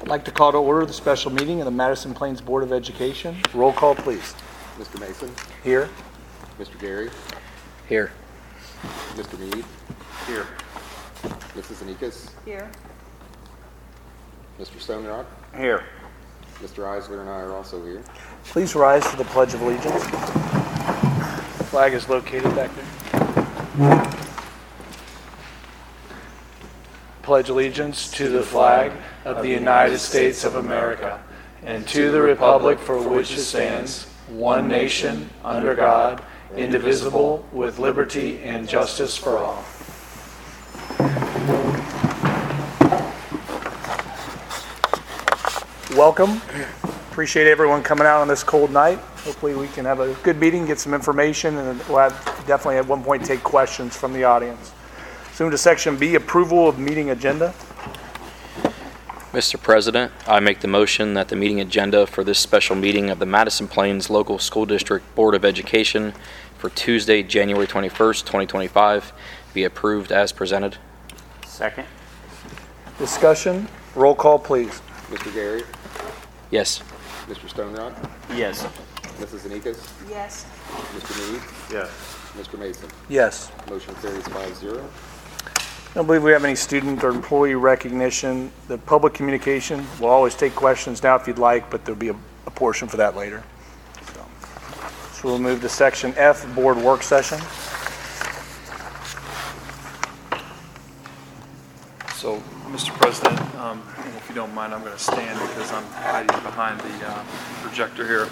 I'd like to call to order the special meeting of the Madison Plains Board of Education. Roll call, please. Mr. Mason. Here. Mr. Gary. Here. Mr. Mead. Here. Mrs. Anikas. Here. Mr. Stonerock. Here. Mr. Eisler and I are also here. Please rise for the Pledge of Allegiance. The flag is located back there. Pledge allegiance to the flag of the United States of America and to the republic for which it stands, one nation, under God, indivisible, with liberty and justice for all. Welcome. Appreciate everyone coming out on this cold night. Hopefully we can have a good meeting, get some information, and we'll definitely at one point take questions from the audience. Soon to section B, approval of meeting agenda. Mr. President, I make the motion that the meeting agenda for this special meeting of the Madison Plains Local School District Board of Education for Tuesday, January 21st, 2025 be approved as presented. Second. Discussion. Roll call, please. Mr. Gary. Yes. Mr. Stonerock. Yes. Mrs. Anikas. Yes. Mr. Mead. Yes. Mr. Mason. Yes. Motion carries 5-0. I don't believe we have any student or employee recognition. The public communication, we'll always take questions now if you'd like, but there'll be a portion for that later. So we'll move to section F, board work session. So, Mr. President, and if you don't mind, I'm going to stand because I'm hiding behind the projector here.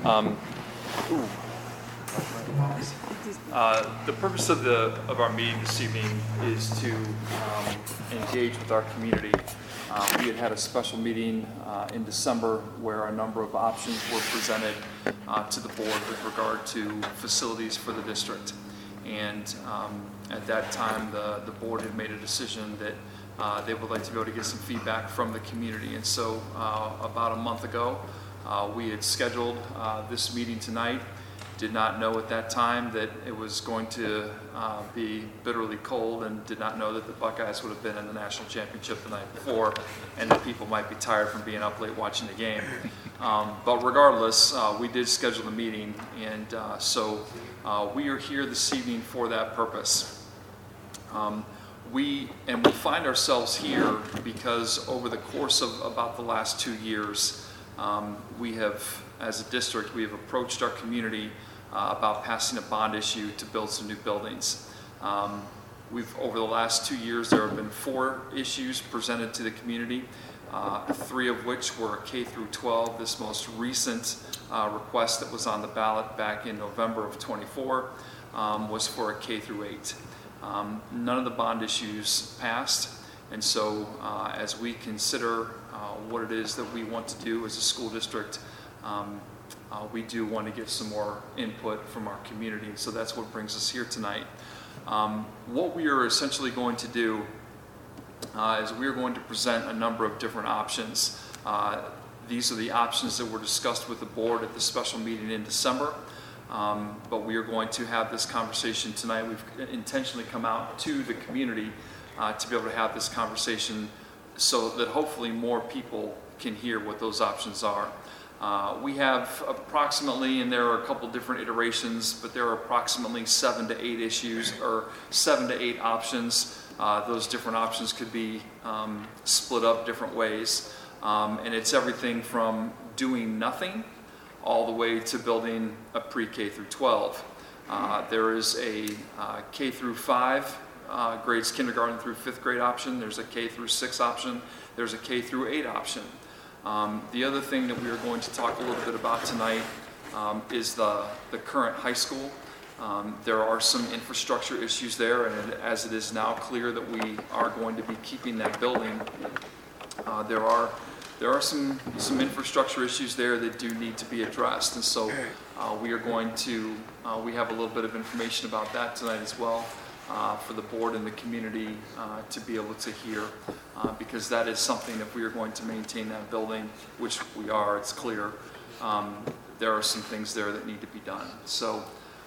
The purpose of our meeting this evening is to engage with our community. We had a special meeting in December where a number of options were presented to the board with regard to facilities for the district. And at that time, the board had made a decision that they would like to be able to get some feedback from the community. And so about a month ago, we had scheduled this meeting tonight. Did not know at that time that it was going to be bitterly cold, and did not know that the Buckeyes would have been in the national championship the night before, and that people might be tired from being up late watching the game. But regardless, we did schedule the meeting, and so we are here this evening for that purpose. We find ourselves here because over the course of about the last 2 years, we have, as a district, we have approached our community about passing a bond issue to build some new buildings. Over the last 2 years, there have been 4 issues presented to the community, 3 of which were K through 12. This most recent request that was on the ballot back in November of 24 was for a K through 8. None of the bond issues passed, and so as we consider what it is that we want to do as a school district, we do want to get some more input from our community, so that's what brings us here tonight. What we are essentially going to do is we are going to present a number of different options. These are the options that were discussed with the board at the special meeting in December, but we are going to have this conversation tonight. We've intentionally come out to the community to be able to have this conversation so that hopefully more people can hear what those options are. We have approximately, and there are a couple different iterations, but there are approximately 7 to 8 issues, or 7 to 8 options. Those different options could be split up different ways. And it's everything from doing nothing all the way to building a pre-K through 12. There is a K through 5 grades, kindergarten through 5th grade option. There's a K through 6 option. There's a K through 8 option. The other thing that we are going to talk a little bit about tonight is the current high school. There are some infrastructure issues there, and as it is now clear that we are going to be keeping that building, there are some infrastructure issues there that do need to be addressed, and so we are going to we have a little bit of information about that tonight as well for the board and the community to be able to hear, because that is something, if we are going to maintain that building, which we are, it's clear, there are some things there that need to be done. So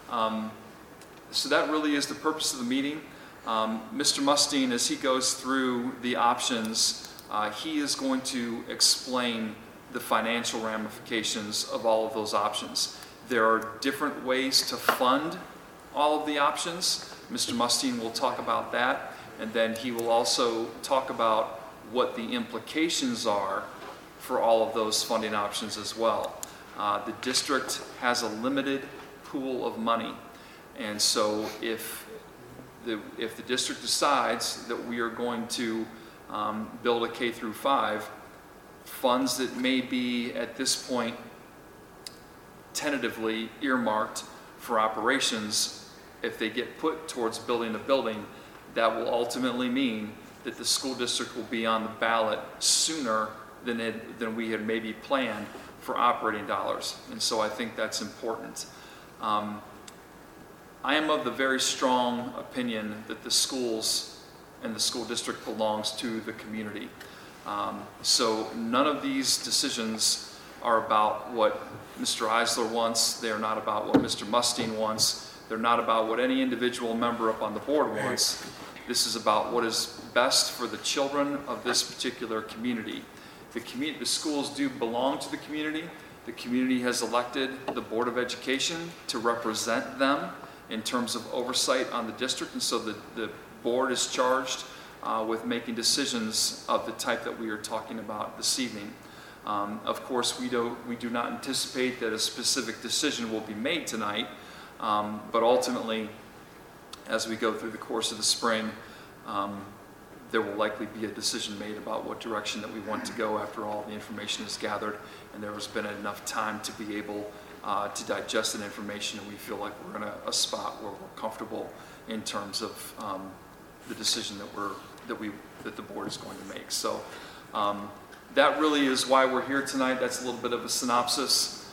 that really is the purpose of the meeting. Mr. Mustine, as he goes through the options, He is going to explain the financial ramifications of all of those options. There are different ways to fund all of the options. Mr. Mustine will talk about that, and then he will also talk about what the implications are for all of those funding options as well. The district has a limited pool of money, and so if the district decides that we are going to build a K through 5, funds that may be at this point tentatively earmarked for operations, if they get put towards building a building, that will ultimately mean that the school district will be on the ballot sooner than we had maybe planned for operating dollars. And so I think that's important. I am of the very strong opinion that the schools and the school district belongs to the community. So none of these decisions are about what Mr. Eisler wants. They are not about what Mr. Mustine wants. They're not about what any individual member up on the board wants. This is about what is best for the children of this particular community. The schools do belong to the community. The community has elected the Board of Education to represent them in terms of oversight on the district, and so the board is charged with making decisions of the type that we are talking about this evening. Of course, we do not anticipate that a specific decision will be made tonight, but ultimately, as we go through the course of the spring, there will likely be a decision made about what direction that we want to go after all the information is gathered, and there has been enough time to be able to digest that information, and we feel like we're in a spot where we're comfortable in terms of the decision that the board is going to make. So that really is why we're here tonight. That's a little bit of a synopsis.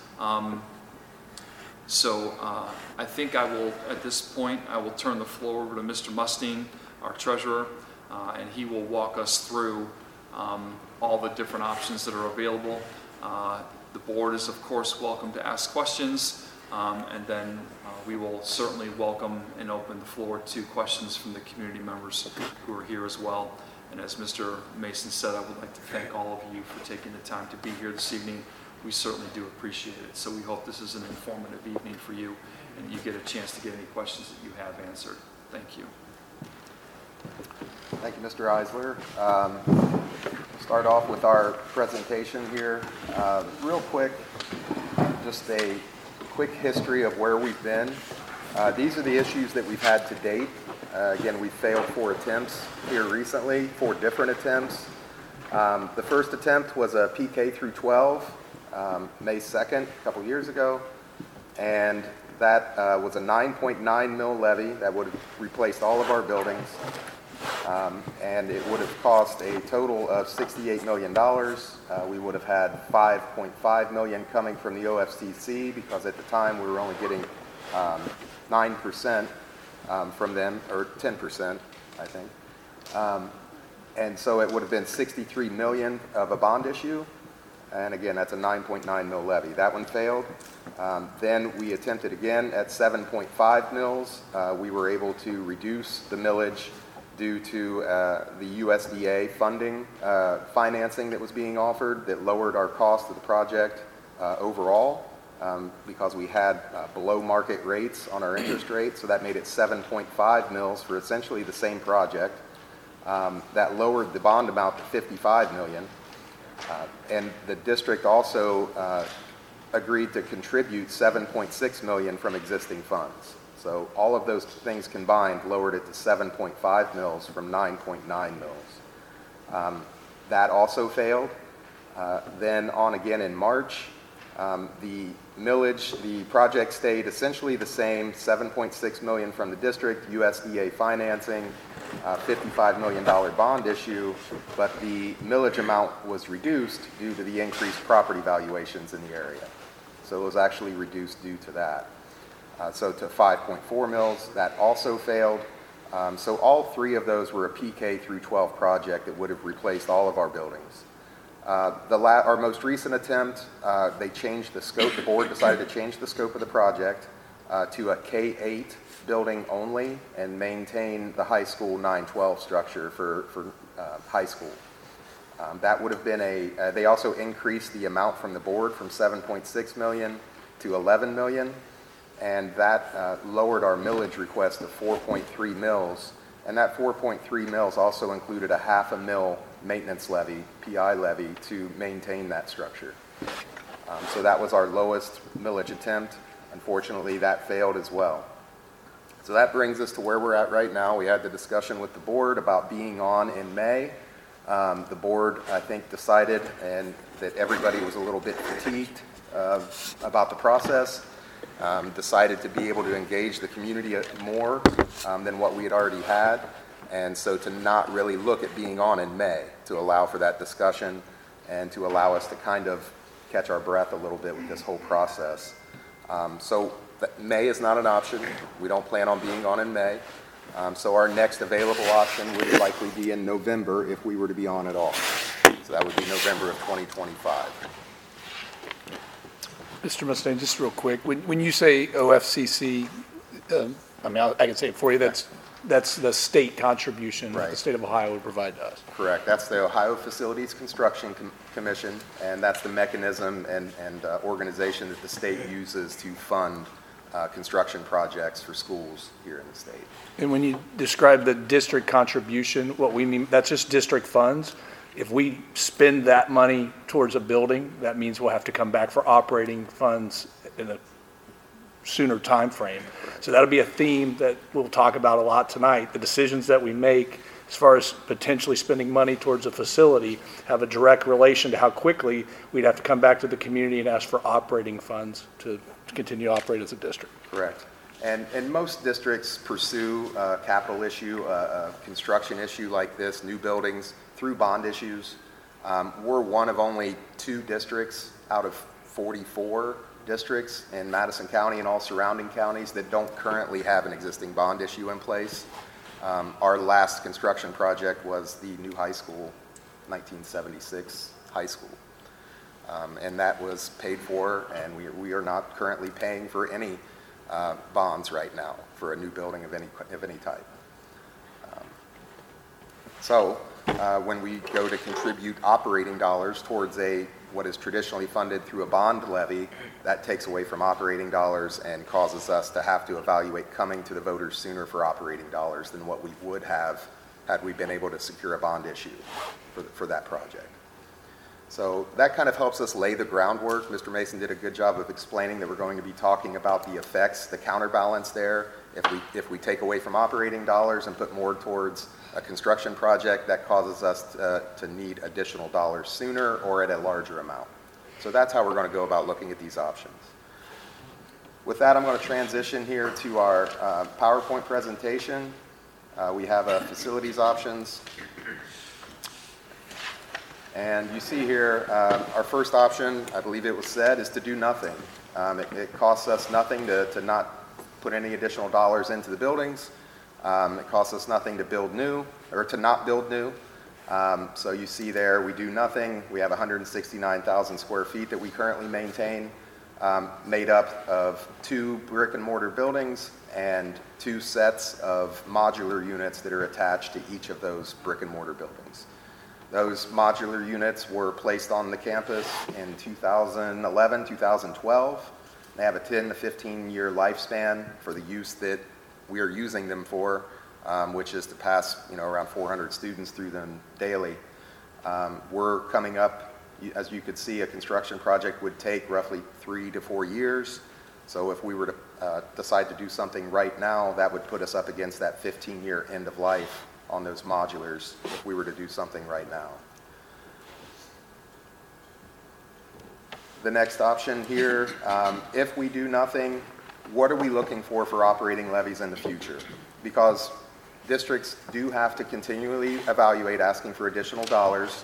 So I think at this point, I will turn the floor over to Mr. Mustine, our treasurer, and he will walk us through all the different options that are available. The board is, of course, welcome to ask questions, and then we will certainly welcome and open the floor to questions from the community members who are here as well. And as Mr. Mason said, I would like to thank all of you for taking the time to be here this evening. We certainly do appreciate it. So we hope this is an informative evening for you, and you get a chance to get any questions that you have answered. Thank you. Thank you, Mr. Eisler. Start off with our presentation here. Real quick, just a quick history of where we've been. These are the issues that we've had to date. Again, we failed 4 attempts here recently, 4 different attempts. The first attempt was a PK through 12, May 2nd, a couple years ago, and that was a 9.9 mil levy that would have replaced all of our buildings, and it would have cost a total of $68 million. We would have had $5.5 million coming from the OFCC, because at the time we were only getting 9% from them, or 10%, I think. And so it would have been $63 million of a bond issue. And again, that's a 9.9 mil levy. That one failed. Then we attempted again at 7.5 mils. We were able to reduce the millage due to the USDA financing that was being offered that lowered our cost of the project overall, because we had below market rates on our interest rate. So that made it 7.5 mils for essentially the same project. That lowered the bond amount to $55 million. And the district also agreed to contribute $7.6 million from existing funds. So all of those things combined lowered it to 7.5 mils from 9.9 mils. That also failed. Then on again in March, the millage, the project stayed essentially the same, 7.6 million from the district, USDA financing, $55 million bond issue, but the millage amount was reduced due to the increased property valuations in the area. So it was actually reduced due to that. So to 5.4 mils, that also failed. So all 3 of those were a PK through 12 project that would have replaced all of our buildings. Our most recent attempt, they changed the scope. The board decided to change the scope of the project to a K-8 building only and maintain the high school 912 structure for high school. That would have been they also increased the amount from the board from $7.6 million to $11 million, and that lowered our millage request to 4.3 mils. And that 4.3 mils also included a $0.5 mil maintenance levy, PI levy, to maintain that structure. So that was our lowest millage attempt. Unfortunately, that failed as well. So that brings us to where we're at right now. We had the discussion with the board about being on in May. The board, I think, decided and that everybody was a little bit fatigued about the process, decided to be able to engage the community more than what we had already had, and so to not really look at being on in May, to allow for that discussion and to allow us to kind of catch our breath a little bit with this whole process. So May is not an option. We don't plan on being on in May. So our next available option would likely be in November if we were to be on at all. So that would be November of 2025. Mr. Mustaine, just real quick, when you say OFCC, I mean, I can say it for you, that's the state contribution that the state of Ohio would provide to us. Correct. That's the Ohio Facilities Construction Commission, and that's the mechanism and organization that the state uses to fund construction projects for schools here in the state. And when you describe the district contribution, what we mean, that's just district funds. If we spend that money towards a building, that means we'll have to come back for operating funds in a sooner time frame. So that'll be a theme that we'll talk about a lot tonight. The decisions that we make as far as potentially spending money towards a facility have a direct relation to how quickly we'd have to come back to the community and ask for operating funds to continue to operate as a district. Correct. And most districts pursue a capital issue, a construction issue like this, new buildings, through bond issues. We're one of only 2 districts out of 44 districts in Madison County and all surrounding counties that don't currently have an existing bond issue in place. Our last construction project was the new high school, 1976 high school. And that was paid for, and we are not currently paying for any bonds right now for a new building of any type. So when we go to contribute operating dollars towards what is traditionally funded through a bond levy, that takes away from operating dollars and causes us to have to evaluate coming to the voters sooner for operating dollars than what we would have had we been able to secure a bond issue for that project. So that kind of helps us lay the groundwork. Mr. Mason did a good job of explaining that we're going to be talking about the effects, the counterbalance there. If we take away from operating dollars and put more towards a construction project, that causes us to need additional dollars sooner or at a larger amount. So that's how we're going to go about looking at these options. With that, I'm going to transition here to our PowerPoint presentation. We have facilities options. And you see here, our first option, I believe it was said, is to do nothing. It costs us nothing to not put any additional dollars into the buildings. It costs us nothing to build new, or to not build new. So you see there, we do nothing. We have 169,000 square feet that we currently maintain, made up of 2 brick and mortar buildings and 2 sets of modular units that are attached to each of those brick and mortar buildings. Those modular units were placed on the campus in 2011, 2012. They have a 10 to 15 year lifespan for the use that we are using them for, which is to pass around 400 students through them daily. We're coming up, as you could see, a construction project would take roughly 3 to 4 years. So if we were to decide to do something right now, that would put us up against that 15-year end of life on those modulars if we were to do something right now. The next option here, if we do nothing, what are we looking for operating levies in the future? Because districts do have to continually evaluate asking for additional dollars.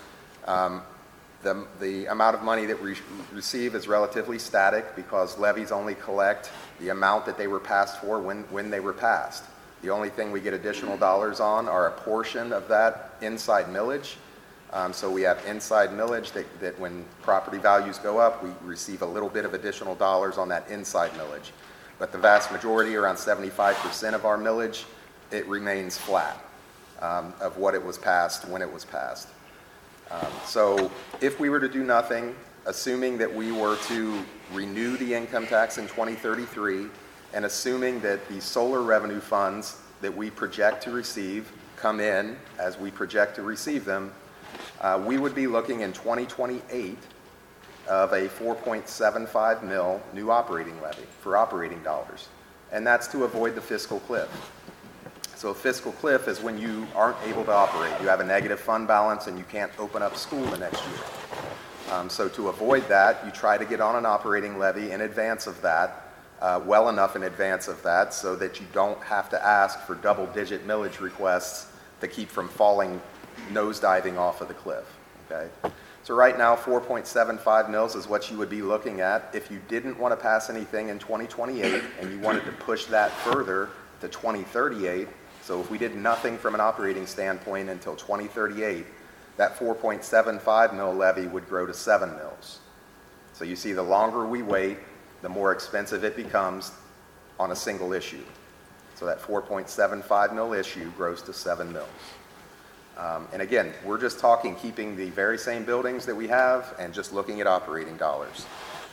The amount of money that we receive is relatively static because levies only collect the amount that they were passed for when they were passed. The only thing we get additional dollars on are a portion of that inside millage. So we have inside millage that when property values go up, we receive a little bit of additional dollars on that inside millage. But the vast majority, around 75% of our millage, it remains flat of what it was passed when it was passed. So if we were to do nothing, assuming that we were to renew the income tax in 2033, and assuming that the solar revenue funds that we project to receive come in as we project to receive them, we would be looking in 2028 of a 4.75 mil new operating levy for operating dollars. And that's to avoid the fiscal cliff. So a fiscal cliff is when you aren't able to operate. You have a negative fund balance and you can't open up school the next year. So to avoid that, you try to get on an operating levy in advance of that, well enough in advance of that so that you don't have to ask for double-digit millage requests to keep from falling, nosediving off of the cliff, okay? So right now, 4.75 mils is what you would be looking at if you didn't want to pass anything in 2028 and you wanted to push that further to 2038. So if we did nothing from an operating standpoint until 2038, that 4.75 mil levy would grow to 7 mils. So you see, the longer we wait, the more expensive it becomes on a single issue. So that 4.75 mil issue grows to 7 mils. And again, we're just talking keeping the very same buildings that we have and just looking at operating dollars.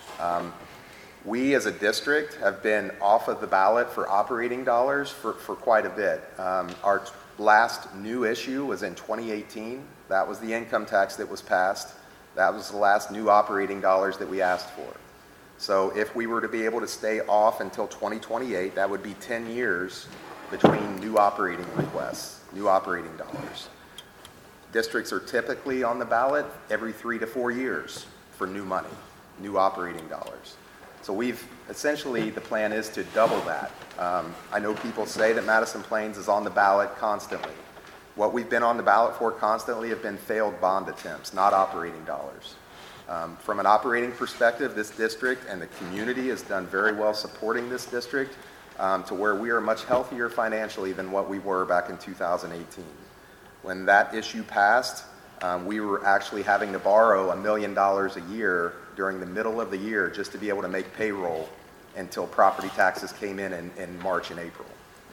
We as a district have been off of the ballot for operating dollars for quite a bit. Our last new issue was in 2018. That was the income tax that was passed. That was the last new operating dollars that we asked for. So if we were to be able to stay off until 2028, that would be 10 years between new operating requests, new operating dollars. Districts are typically on the ballot every 3 to 4 years for new money, new operating dollars. So we've essentially, the plan is to double that. I know people say that Madison Plains is on the ballot constantly. What we've been on the ballot for constantly have been failed bond attempts, not operating dollars. From an operating perspective, this district and the community has done very well supporting this district to where we are much healthier financially than what we were back in 2018. When that issue passed, we were actually having to borrow $1 million a year during the middle of the year just to be able to make payroll until property taxes came in March and April.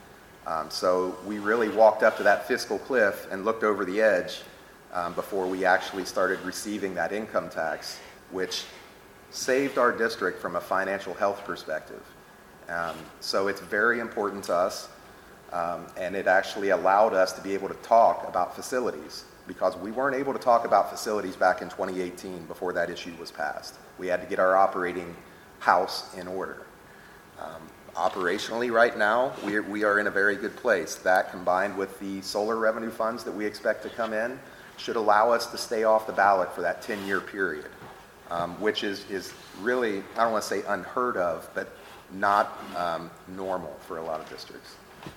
So we really walked up to that fiscal cliff and looked over the edge before we actually started receiving that income tax, which saved our district from a financial health perspective. So it's very important to us, and it actually allowed us to be able to talk about facilities, because we weren't able to talk about facilities back in 2018 before that issue was passed. We had to get our operating house in order. Operationally right now, we are in a very good place. That, combined with the solar revenue funds that we expect to come in, should allow us to stay off the ballot for that 10-year period, which is really, I don't want to say unheard of, but not normal for a lot of districts.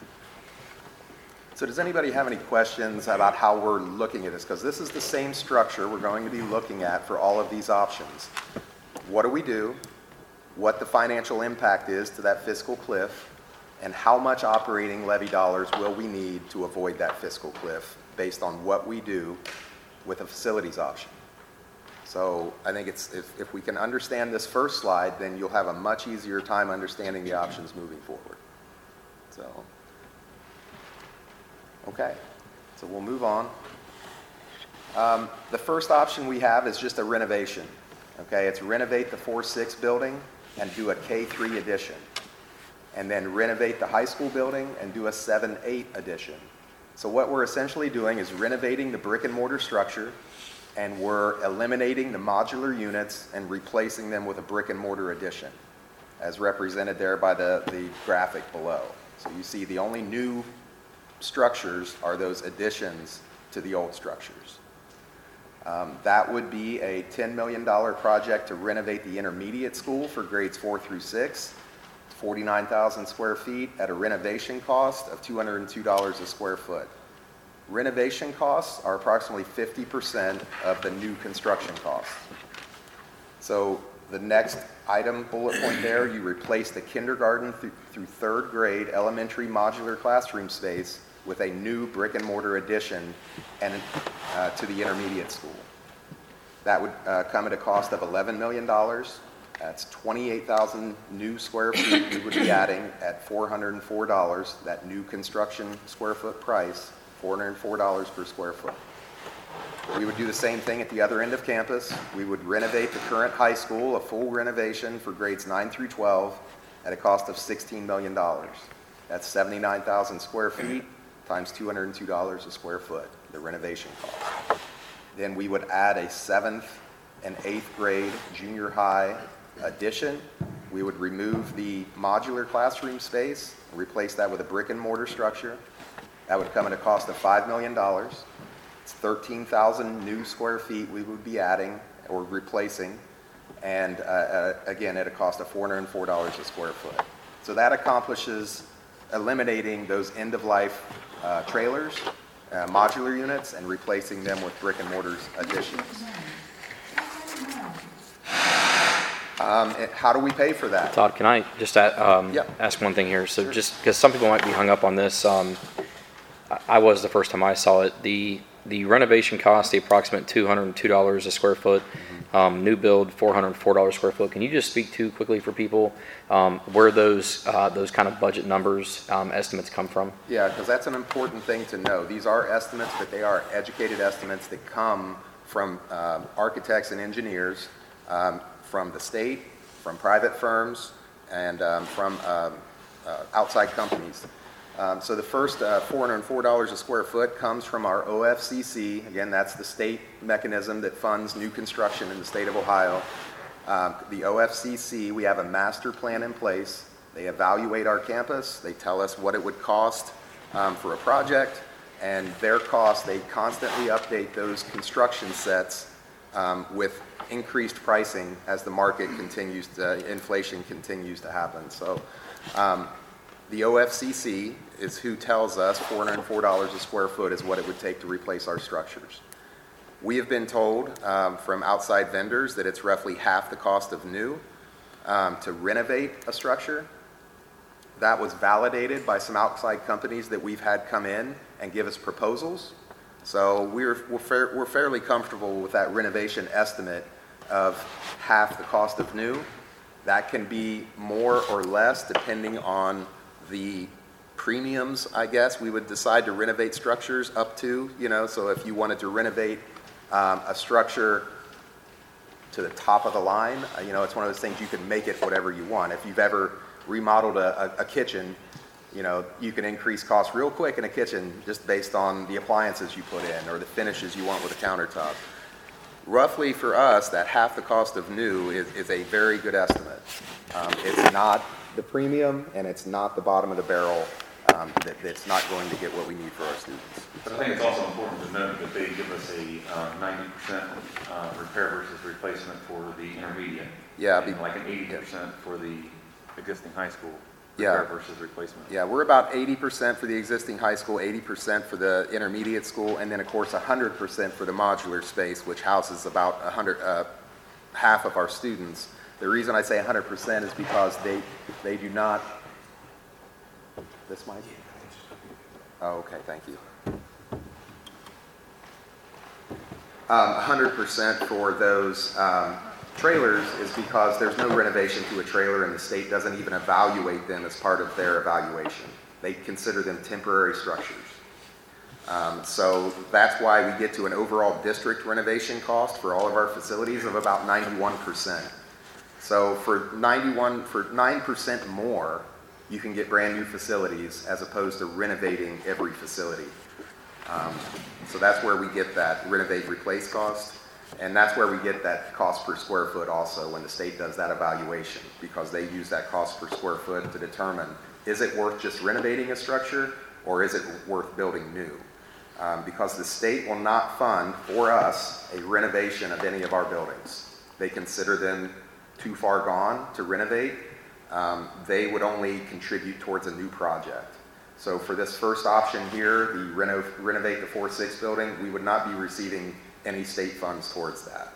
So does anybody have any questions about how we're looking at this? Because this is the same structure we're going to be looking at for all of these options. What do we do? What the financial impact is to that fiscal cliff, and how much operating levy dollars will we need to avoid that fiscal cliff based on what we do with a facilities option. So I think if we can understand this first slide, then you'll have a much easier time understanding the options moving forward. So, okay, so we'll move on. The first option we have is just a renovation. Okay, it's renovate the 4-6 building and do a K3 addition. And then renovate the high school building and do a 7-8 addition. So what we're essentially doing is renovating the brick and mortar structure, and we're eliminating the modular units and replacing them with a brick and mortar addition, as represented there by the graphic below. So you see the only new structures are those additions to the old structures. That would be a $10 million project to renovate the intermediate school for grades 4 through 6. 49,000 square feet at a renovation cost of $202 a square foot. Renovation costs are approximately 50% of the new construction costs. So the next item, bullet point there, you replace the kindergarten through 3rd grade elementary modular classroom space with a new brick and mortar addition and to the intermediate school. That would come at a cost of $11 million. That's 28,000 new square feet we would be adding at $404, that new construction square foot price, $404 per square foot. We would do the same thing at the other end of campus. We would renovate the current high school, a full renovation for grades 9 through 12 at a cost of $16 million. That's 79,000 square feet times $202 a square foot, the renovation cost. Then we would add a 7th and 8th grade junior high addition. We would remove the modular classroom space and replace that with a brick and mortar structure. That would come at a cost of $5 million. It's 13,000 new square feet we would be adding or replacing, and again, at a cost of $404 a square foot. So that accomplishes eliminating those end-of-life trailers, modular units, and replacing them with brick and mortar additions. How do we pay for that? Todd, can I just ask one thing here? So just because some people might be hung up on this, I was the first time I saw it. The renovation cost, the approximate $202 a square foot, new build $404 a square foot. Can you just speak to quickly for people where those kind of budget numbers, estimates come from? Yeah, because that's an important thing to know. These are estimates, but they are educated estimates that come from architects and engineers, from the state, from private firms, and from outside companies. So the first $404 a square foot comes from our OFCC. Again, that's the state mechanism that funds new construction in the state of Ohio. The OFCC, we have a master plan in place. They evaluate our campus. They tell us what it would cost for a project, and their cost, they constantly update those construction sets with increased pricing as the market continues to, inflation continues to happen. So the OFCC is who tells us $404 a square foot is what it would take to replace our structures. We have been told from outside vendors that it's roughly half the cost of new to renovate a structure. That was validated by some outside companies that we've had come in and give us proposals. So we're fairly comfortable with that renovation estimate of half the cost of new. That can be more or less depending on the premiums, I guess. We would decide to renovate structures up to, so if you wanted to renovate a structure to the top of the line, it's one of those things you can make it whatever you want. If you've ever remodeled a kitchen, you can increase costs real quick in a kitchen just based on the appliances you put in or the finishes you want with a countertop. Roughly for us, that half the cost of new is a very good estimate. It's not the premium, and it's not the bottom of the barrel that's not going to get what we need for our students. But I think it's also important to note that they give us a 90% repair versus replacement for the intermediate. Yeah, and like an 80% for the existing high school. Yeah. Repair versus replacement. Yeah, we're about 80% for the existing high school, 80% for the intermediate school, and then of course 100% for the modular space, which houses about half of our students. The reason I say 100% is because they do not. This mic? Oh, okay, thank you. 100% for those trailers is because there's no renovation to a trailer, and the state doesn't even evaluate them as part of their evaluation. They consider them temporary structures. So that's why we get to an overall district renovation cost for all of our facilities of about 91%. So for 9% more, you can get brand new facilities as opposed to renovating every facility. So that's where we get that renovate replace cost. And that's where we get that cost per square foot also when the state does that evaluation, because they use that cost per square foot to determine, is it worth just renovating a structure or is it worth building new? Because the state will not fund for us a renovation of any of our buildings. They consider them too far gone to renovate. They would only contribute towards a new project. So for this first option here, the renovate the 4-6 building, we would not be receiving any state funds towards that.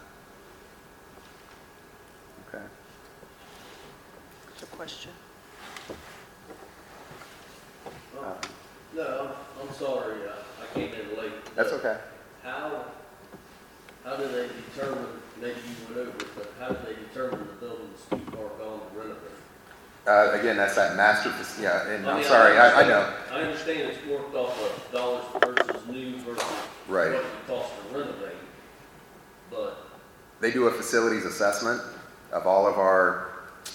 Okay. What's the question? No, I'm sorry, I came in late. That's okay. How do they determine, maybe you went over it, but how do they determine the building's too far gone to renovate? Again, that's that master, yeah, and I I'm mean, sorry, I know. I understand it's worked off of dollars versus new versus Right. what it costs to renovate, but They do a facilities assessment of all of our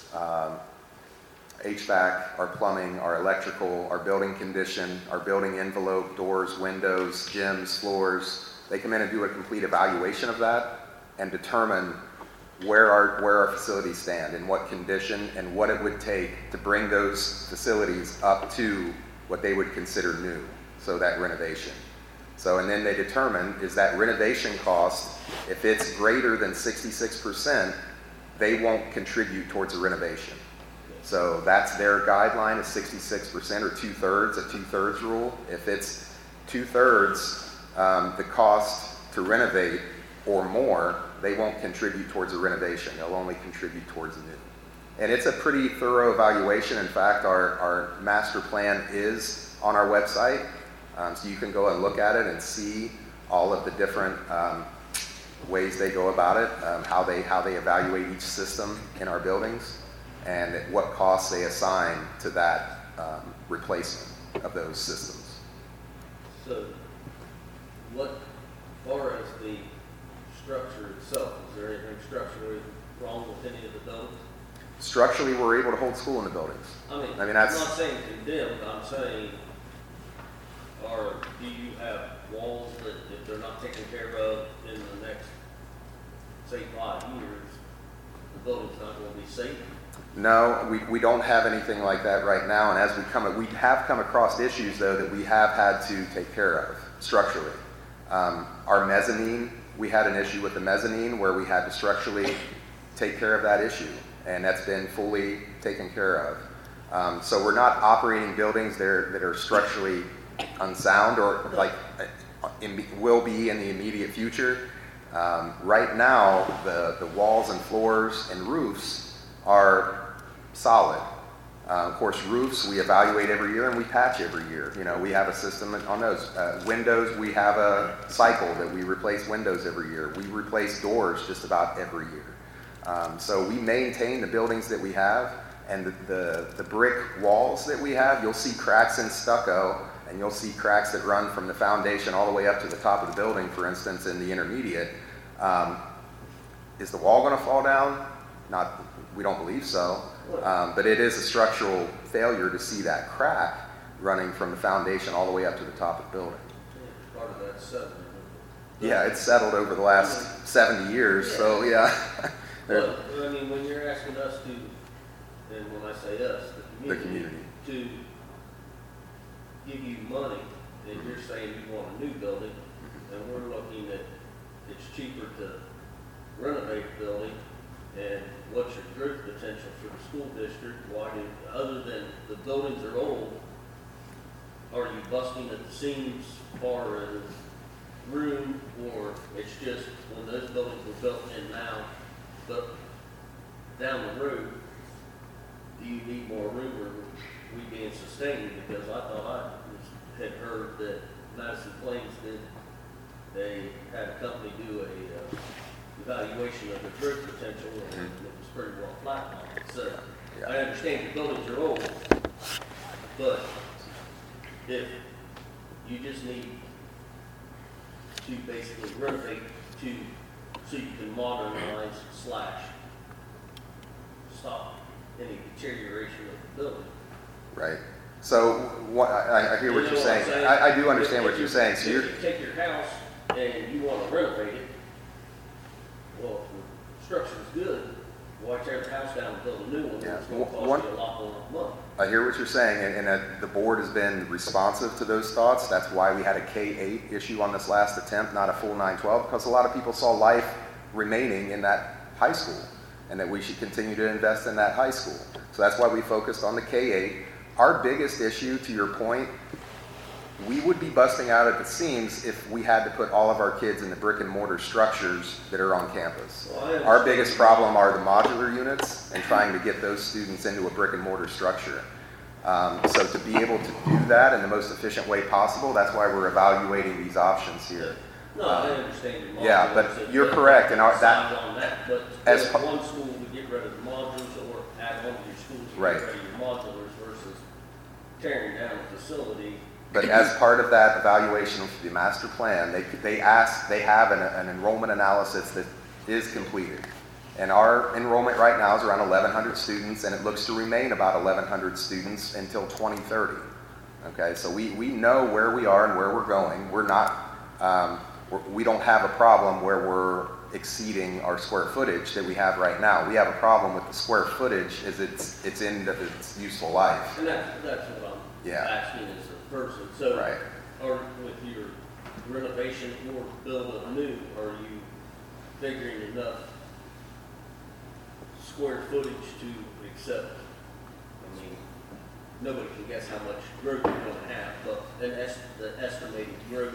HVAC, our plumbing, our electrical, our building condition, our building envelope, doors, windows, gyms, floors. They come in and do a complete evaluation of that and determine where our facilities stand, in what condition, and what it would take to bring those facilities up to what they would consider new, so that renovation. So, and then they determine, is that renovation cost, if it's greater than 66%, they won't contribute towards a renovation. So that's their guideline, is 66% or 2/3, a 2/3 rule. If it's 2/3, the cost to renovate or more, they won't contribute towards a renovation. They'll only contribute towards new. And it's a pretty thorough evaluation. In fact, our master plan is on our website. So you can go and look at it and see all of the different ways they go about it, how they evaluate each system in our buildings, and at what costs they assign to that replacement of those systems. so what, as far as the structure itself, is there anything structurally wrong with any of the buildings? Structurally, we're able to hold school in the buildings. I mean, I mean, I'm that's- not saying condemned, I'm saying, do you have walls that if they're not taken care of in the next, say, 5 years, the building's not gonna be safe? No, we don't have anything like that right now, and as we have come across issues, though, that we have had to take care of structurally. Our mezzanine, we had an issue with the mezzanine where we had to structurally take care of that issue, and that's been fully taken care of. So we're not operating buildings that are structurally unsound or will be in the immediate future. Right now, the walls and floors and roofs are solid. Of course, roofs we evaluate every year and we patch every year. You know, we have a system on those. Windows, we have a cycle that we replace windows every year. We replace doors just about every year. So we maintain the buildings that we have, and the brick walls that we have, you'll see cracks in stucco, and you'll see cracks that run from the foundation all the way up to the top of the building, for instance, in the intermediate. Is the wall going to fall down? Not, we don't believe so. But it is a structural failure to see that crack running from the foundation all the way up to the top of the building. Yeah, part of that settlement. Yeah, it's settled over the last 70 years, so yeah. But, I mean, when you're asking us to, and when I say us, The community. to give you money, and you're saying you want a new building, and we're looking at, it's cheaper to renovate the building, and what's your growth potential for the school district? Why do, other than the buildings are old, are you busting at the seams as far as room, or it's just when those buildings were built in now, but down the road, do you need more room, or are we being sustained? Because I thought had heard that Madison Plains they had a company do a evaluation of the growth potential, and it was pretty well flatlined. So Yeah. I understand the buildings are old, but if you just need to basically renovate so you can modernize / stop any deterioration of the building. Right. So I hear what You you're know saying. I'm I do understand what you're saying. So If you're, you take your house and you want to renovate it, well, if the structure's good, why tear the house down and build a new one? Yeah. It's going to cost One- you a lot more money. I hear what you're saying, and the board has been responsive to those thoughts. That's why we had a K-8 issue on this last attempt, not a full 912, because a lot of people saw life remaining in that high school, and that we should continue to invest in that high school. So that's why we focused on the K-8. Our biggest issue, to your point, we would be busting out at the seams if we had to put all of our kids in the brick and mortar structures that are on campus. Well, I understand. Our biggest problem are the modular units and trying to get those students into a brick and mortar structure. So to be able to do that in the most efficient way possible, that's why we're evaluating these options here. No, I understand your modules. yeah, but you're correct, and that- Signed on that, but as if pa- one school would get rid of the modules or add on to your school to Right. get rid of your modulars versus tearing down a facility But as part of that evaluation of the master plan, they have an enrollment analysis that is completed. And our enrollment right now is around 1,100 students, and it looks to remain about 1,100 students until 2030. Okay, so we know where we are and where we're going. We don't have a problem where we're exceeding our square footage that we have right now. We have a problem with the square footage as it's end of its useful life. And that's what I'm asking as a person. So, Right. or with your renovation or building new, are you figuring enough square footage to accept? I mean, nobody can guess how much growth you're going to have, but the estimated growth.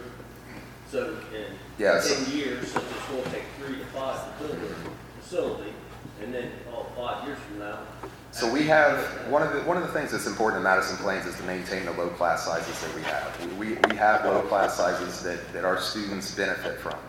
So in 10 years, since it's going to take 3 to 5 to build a facility, and then 5 years from now. So we have, one of the things that's important in Madison Plains is to maintain the low class sizes that we have. We have low class sizes that our students benefit from.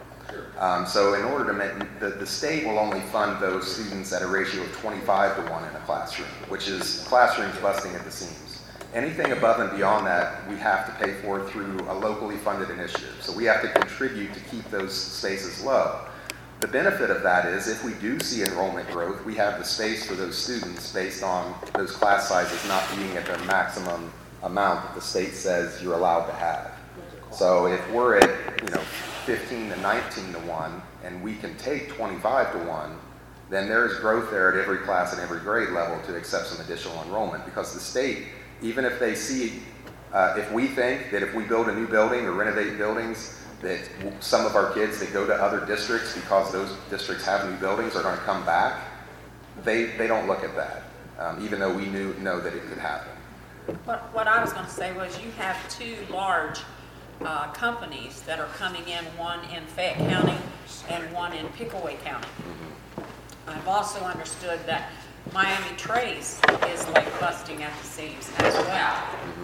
So in order to the state will only fund those students at a ratio of 25 to 1 in a classroom, which is classrooms busting at the seams. Anything above and beyond that, we have to pay for through a locally funded initiative. So we have to contribute to keep those spaces low. The benefit of that is if we do see enrollment growth, we have the space for those students based on those class sizes not being at the maximum amount that the state says you're allowed to have. So if we're at 15 to 19 to 1 and we can take 25 to 1, then there's growth there at every class and every grade level to accept some additional enrollment, because the state, even if they see, if we think that if we build a new building or renovate buildings, that some of our kids that go to other districts because those districts have new buildings are going to come back, they don't look at that, even though we know that it could happen. What I was going to say was you have 2 large companies that are coming in, one in Fayette County and one in Pickaway County. I've also understood that Miami Trace is like busting at the seams as well.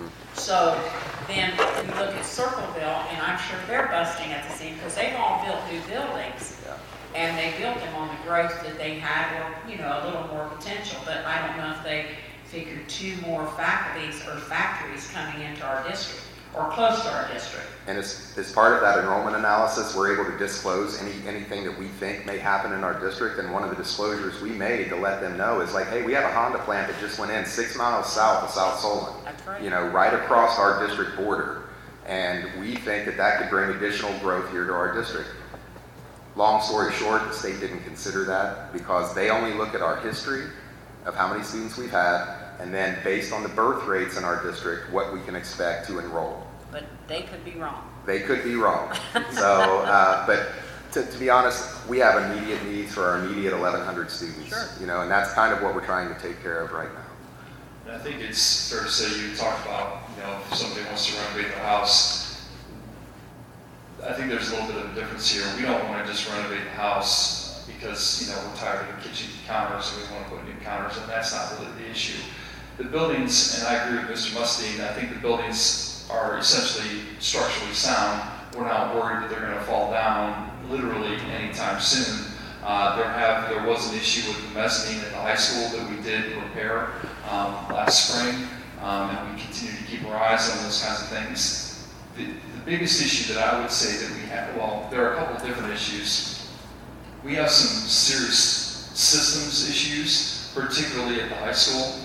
So then we look at Circleville, and I'm sure they're busting at the seams because they've all built new buildings. And they built them on the growth that they had, or a little more potential. But I don't know if they figured 2 more faculties or factories coming into our district or close to our district. And as part of that enrollment analysis, we're able to disclose anything that we think may happen in our district. And one of the disclosures we made to let them know is like, hey, we have a Honda plant that just went in 6 miles south of South Solon. That's right. Right across our district border. And we think that could bring additional growth here to our district. Long story short, the state didn't consider that because they only look at our history of how many students we've had, and then based on the birth rates in our district, what we can expect to enroll. But they could be wrong. They could be wrong. So, but to be honest, we have immediate needs for our immediate 1,100 students. Sure. And that's kind of what we're trying to take care of right now. And I think it's fair to say, you talked about, if somebody wants to renovate their house, I think there's a little bit of a difference here. We don't want to just renovate the house because, we're tired of the kitchen counters and we want to put new counters, and that's not really the issue. The buildings, and I agree with Mr. Mustine, I think the buildings are essentially structurally sound. We're not worried that they're going to fall down literally anytime soon. There was an issue with the mezzanine at the high school that we did repair last spring, and we continue to keep our eyes on those kinds of things. The biggest issue that I would say that we have, there are a couple of different issues. We have some serious systems issues, particularly at the high school.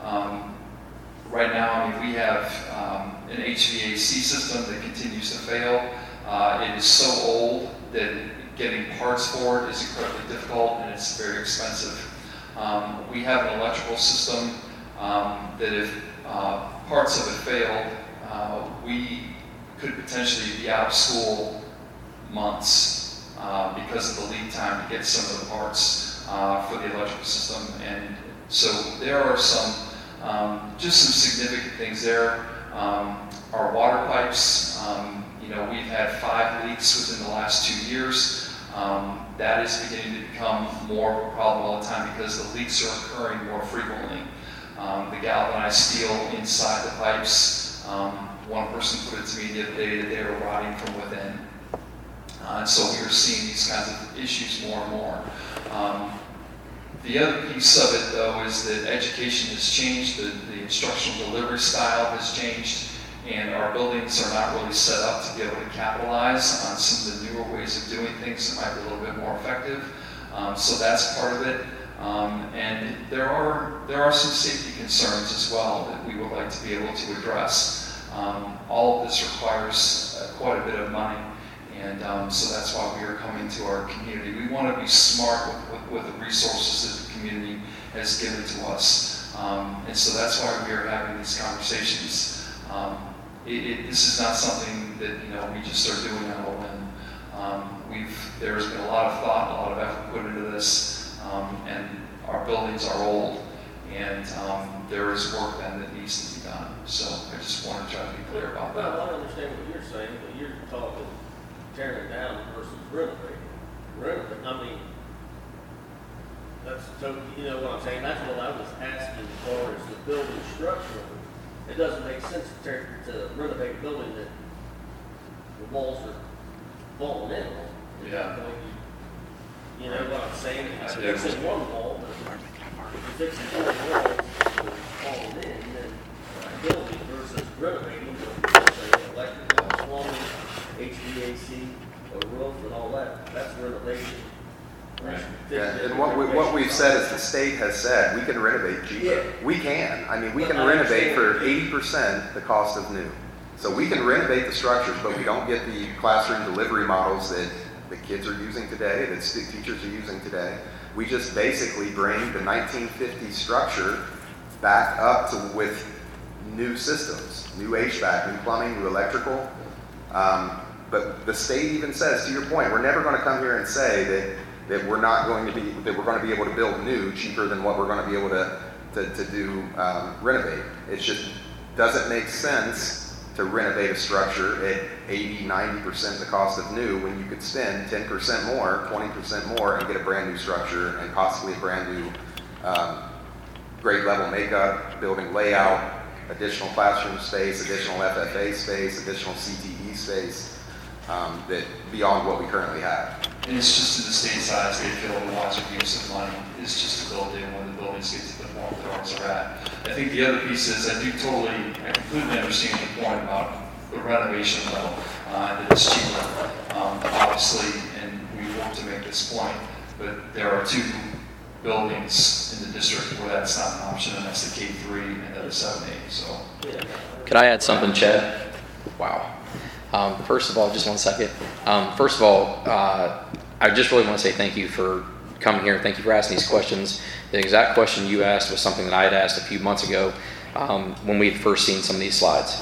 Right now, we have an HVAC system that continues to fail. It is so old that getting parts for it is incredibly difficult and it's very expensive. We have an electrical system that if parts of it failed, we could potentially be out of school months because of the lead time to get some of the parts for the electrical system. And so there are just some significant things there. Our water pipes, we've had 5 leaks within the last 2 years. That is beginning to become more of a problem all the time because the leaks are occurring more frequently. The galvanized steel inside the pipes, one person put it to me the other day that they were rotting from within. And so we are seeing these kinds of issues more and more. The other piece of it, though, is that education has changed. The instructional delivery style has changed. and our buildings are not really set up to be able to capitalize on some of the newer ways of doing things that might be a little bit more effective. So that's part of it. And there are some safety concerns as well that we would like to be able to address. All of this requires quite a bit of money, and so that's why we are coming to our community. We want to be smart with the resources that the community has given to us, and so that's why we are having these conversations. This is not something that we just start doing on a whim. There's been a lot of thought, a lot of effort put into this, and our buildings are old, and there is work then that needs to be done. So I just want to try to be clear about that. Well, I understand what you're saying, but you're talking tearing down versus renovating. I mean, that's so, you know what I'm saying? That's what I was asking as far as the building structure. It doesn't make sense to renovate a building that the walls are falling in on. Yeah. You know what I'm saying? I do. It's in one wall, but if you're fixing 4 walls that are falling in, then building versus renovating, say electrical, plumbing, HVAC, a roof and all that, that's renovation. Right. Yeah, and what we've said is the state has said we can renovate cheaper. Yeah. We can. I mean, we But can I renovate for understand. 80% the cost of new. So we can renovate the structures, but we don't get the classroom delivery models that the kids are using today, that teachers are using today. We just basically bring the 1950s structure back up to with new systems, new HVAC, new plumbing, new electrical. But the state even says, to your point, we're never going to come here and say that we're not going to be, that we're going to be able to build new cheaper than what we're going to be able to do renovate. It just doesn't make sense to renovate a structure at 80, 90% the cost of new when you could spend 10% more, 20% more and get a brand new structure and possibly a brand new grade level makeup, building layout, additional classroom space, additional FFA space, additional CTE space, that beyond what we currently have. And it's just to the state size, they feel the wiser use of money is just to build in when the buildings get to the point where they're at. I think the other piece is I completely understand your point about the renovation level, that it's cheaper, obviously, and we want to make this point, but there are 2 buildings in the district where that's not an option, and that's the K3 and the 7A, so. Could I add something, Chad? Wow. First of all, just 1 second. First of all, I just really want to say thank you for coming here. Thank you for asking these questions. The exact question you asked was something that I had asked a few months ago when we had first seen some of these slides.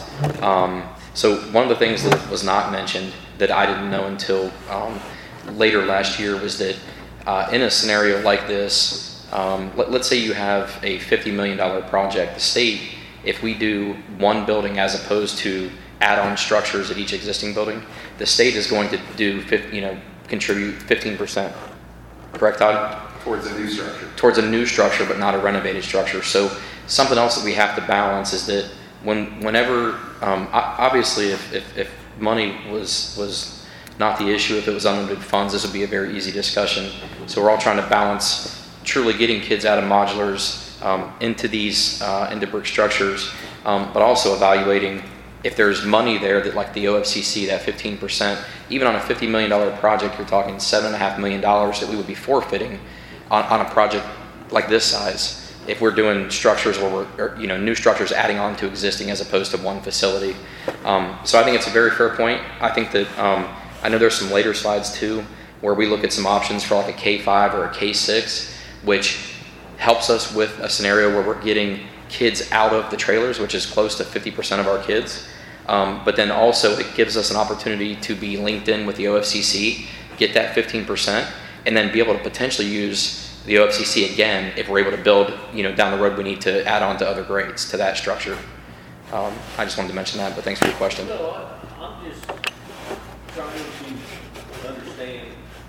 So one of the things that was not mentioned that I didn't know until later last year was that in a scenario like this, let's say you have a $50 million project. The state, if we do one building as opposed to add-on structures at each existing building, the state is going to do contribute 15%. Correct, Todd? Towards a new structure. Towards a new structure, but not a renovated structure. So something else that we have to balance is that whenever, obviously, if money was not the issue, if it was unlimited funds, this would be a very easy discussion. So we're all trying to balance truly getting kids out of modulars into these into brick structures, but also evaluating if there's money there that, like the OFCC, that 15%, even on a $50 million project, you're talking $7.5 million that we would be forfeiting on a project like this size if we're doing structures where we're, new structures adding on to existing as opposed to one facility. So I think it's a very fair point. I think that, I know there's some later slides too, where we look at some options for like a K5 or a K6, which helps us with a scenario where we're getting kids out of the trailers, which is close to 50% of our kids. But then also it gives us an opportunity to be linked in with the OFCC, get that 15%, and then be able to potentially use the OFCC again if we're able to build, down the road we need to add on to other grades to that structure. I just wanted to mention that, but thanks for your question. No, I'm just trying to understand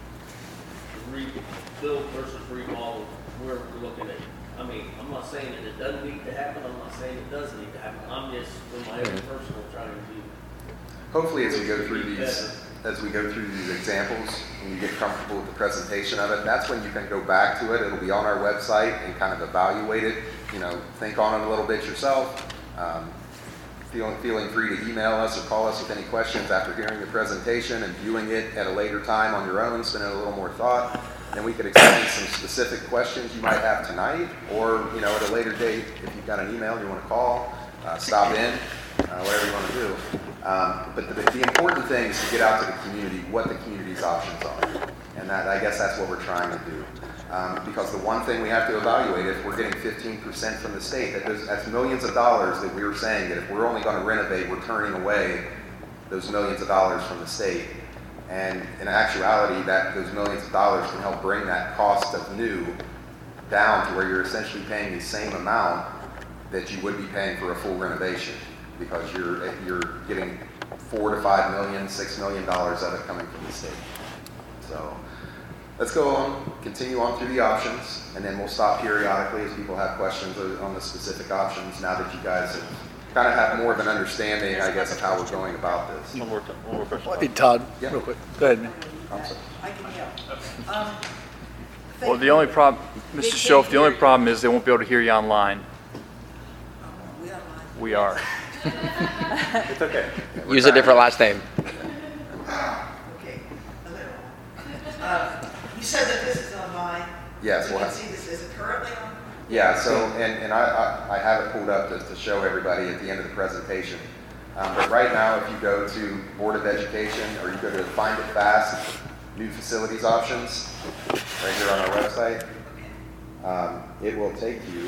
rebuild versus remodel where we're looking at. I mean, I'm not saying that it doesn't need to happen. I'm not saying it does need to happen. I'm just, from my own personal, trying to. Hopefully, as we go through these examples, and you get comfortable with the presentation of it, that's when you can go back to it. It'll be on our website and kind of evaluate it. Think on it a little bit yourself. feeling free to email us or call us with any questions after hearing the presentation and viewing it at a later time on your own, spending a little more thought. And we could explain some specific questions you might have tonight, or at a later date, if you've got an email you want to call, stop in, whatever you want to do. But the important thing is to get out to the community what the community's options are. And I guess that's what we're trying to do. Because the one thing we have to evaluate, if we're getting 15% from the state, that's millions of dollars that we were saying that if we're only going to renovate, we're turning away those millions of dollars from the state. And in actuality, those millions of dollars can help bring that cost of new down to where you're essentially paying the same amount that you would be paying for a full renovation, because you're getting $4 to $5 million, $6 million of it coming from the state. So let's go on, continue on through the options, and then we'll stop periodically as people have questions on the specific options now that you guys have kind of have more of an understanding, I guess, of how we're going about this. One more question. Hey, Todd, Yeah. real quick. Go ahead, man. I'm sorry. I can help. Well, the only problem, Mr. Schoaf, the only problem is they won't be able to hear you online. We online. We are. It's okay. Use a different last name. Okay, a little. You said that this is online. Yes, We we'll can have- see this, is it currently on? Yeah, so, and I have it pulled up to show everybody at the end of the presentation. But right now, if you go to Board of Education, or you go to Find It Fast, new facilities options, right here on our website, it will take you,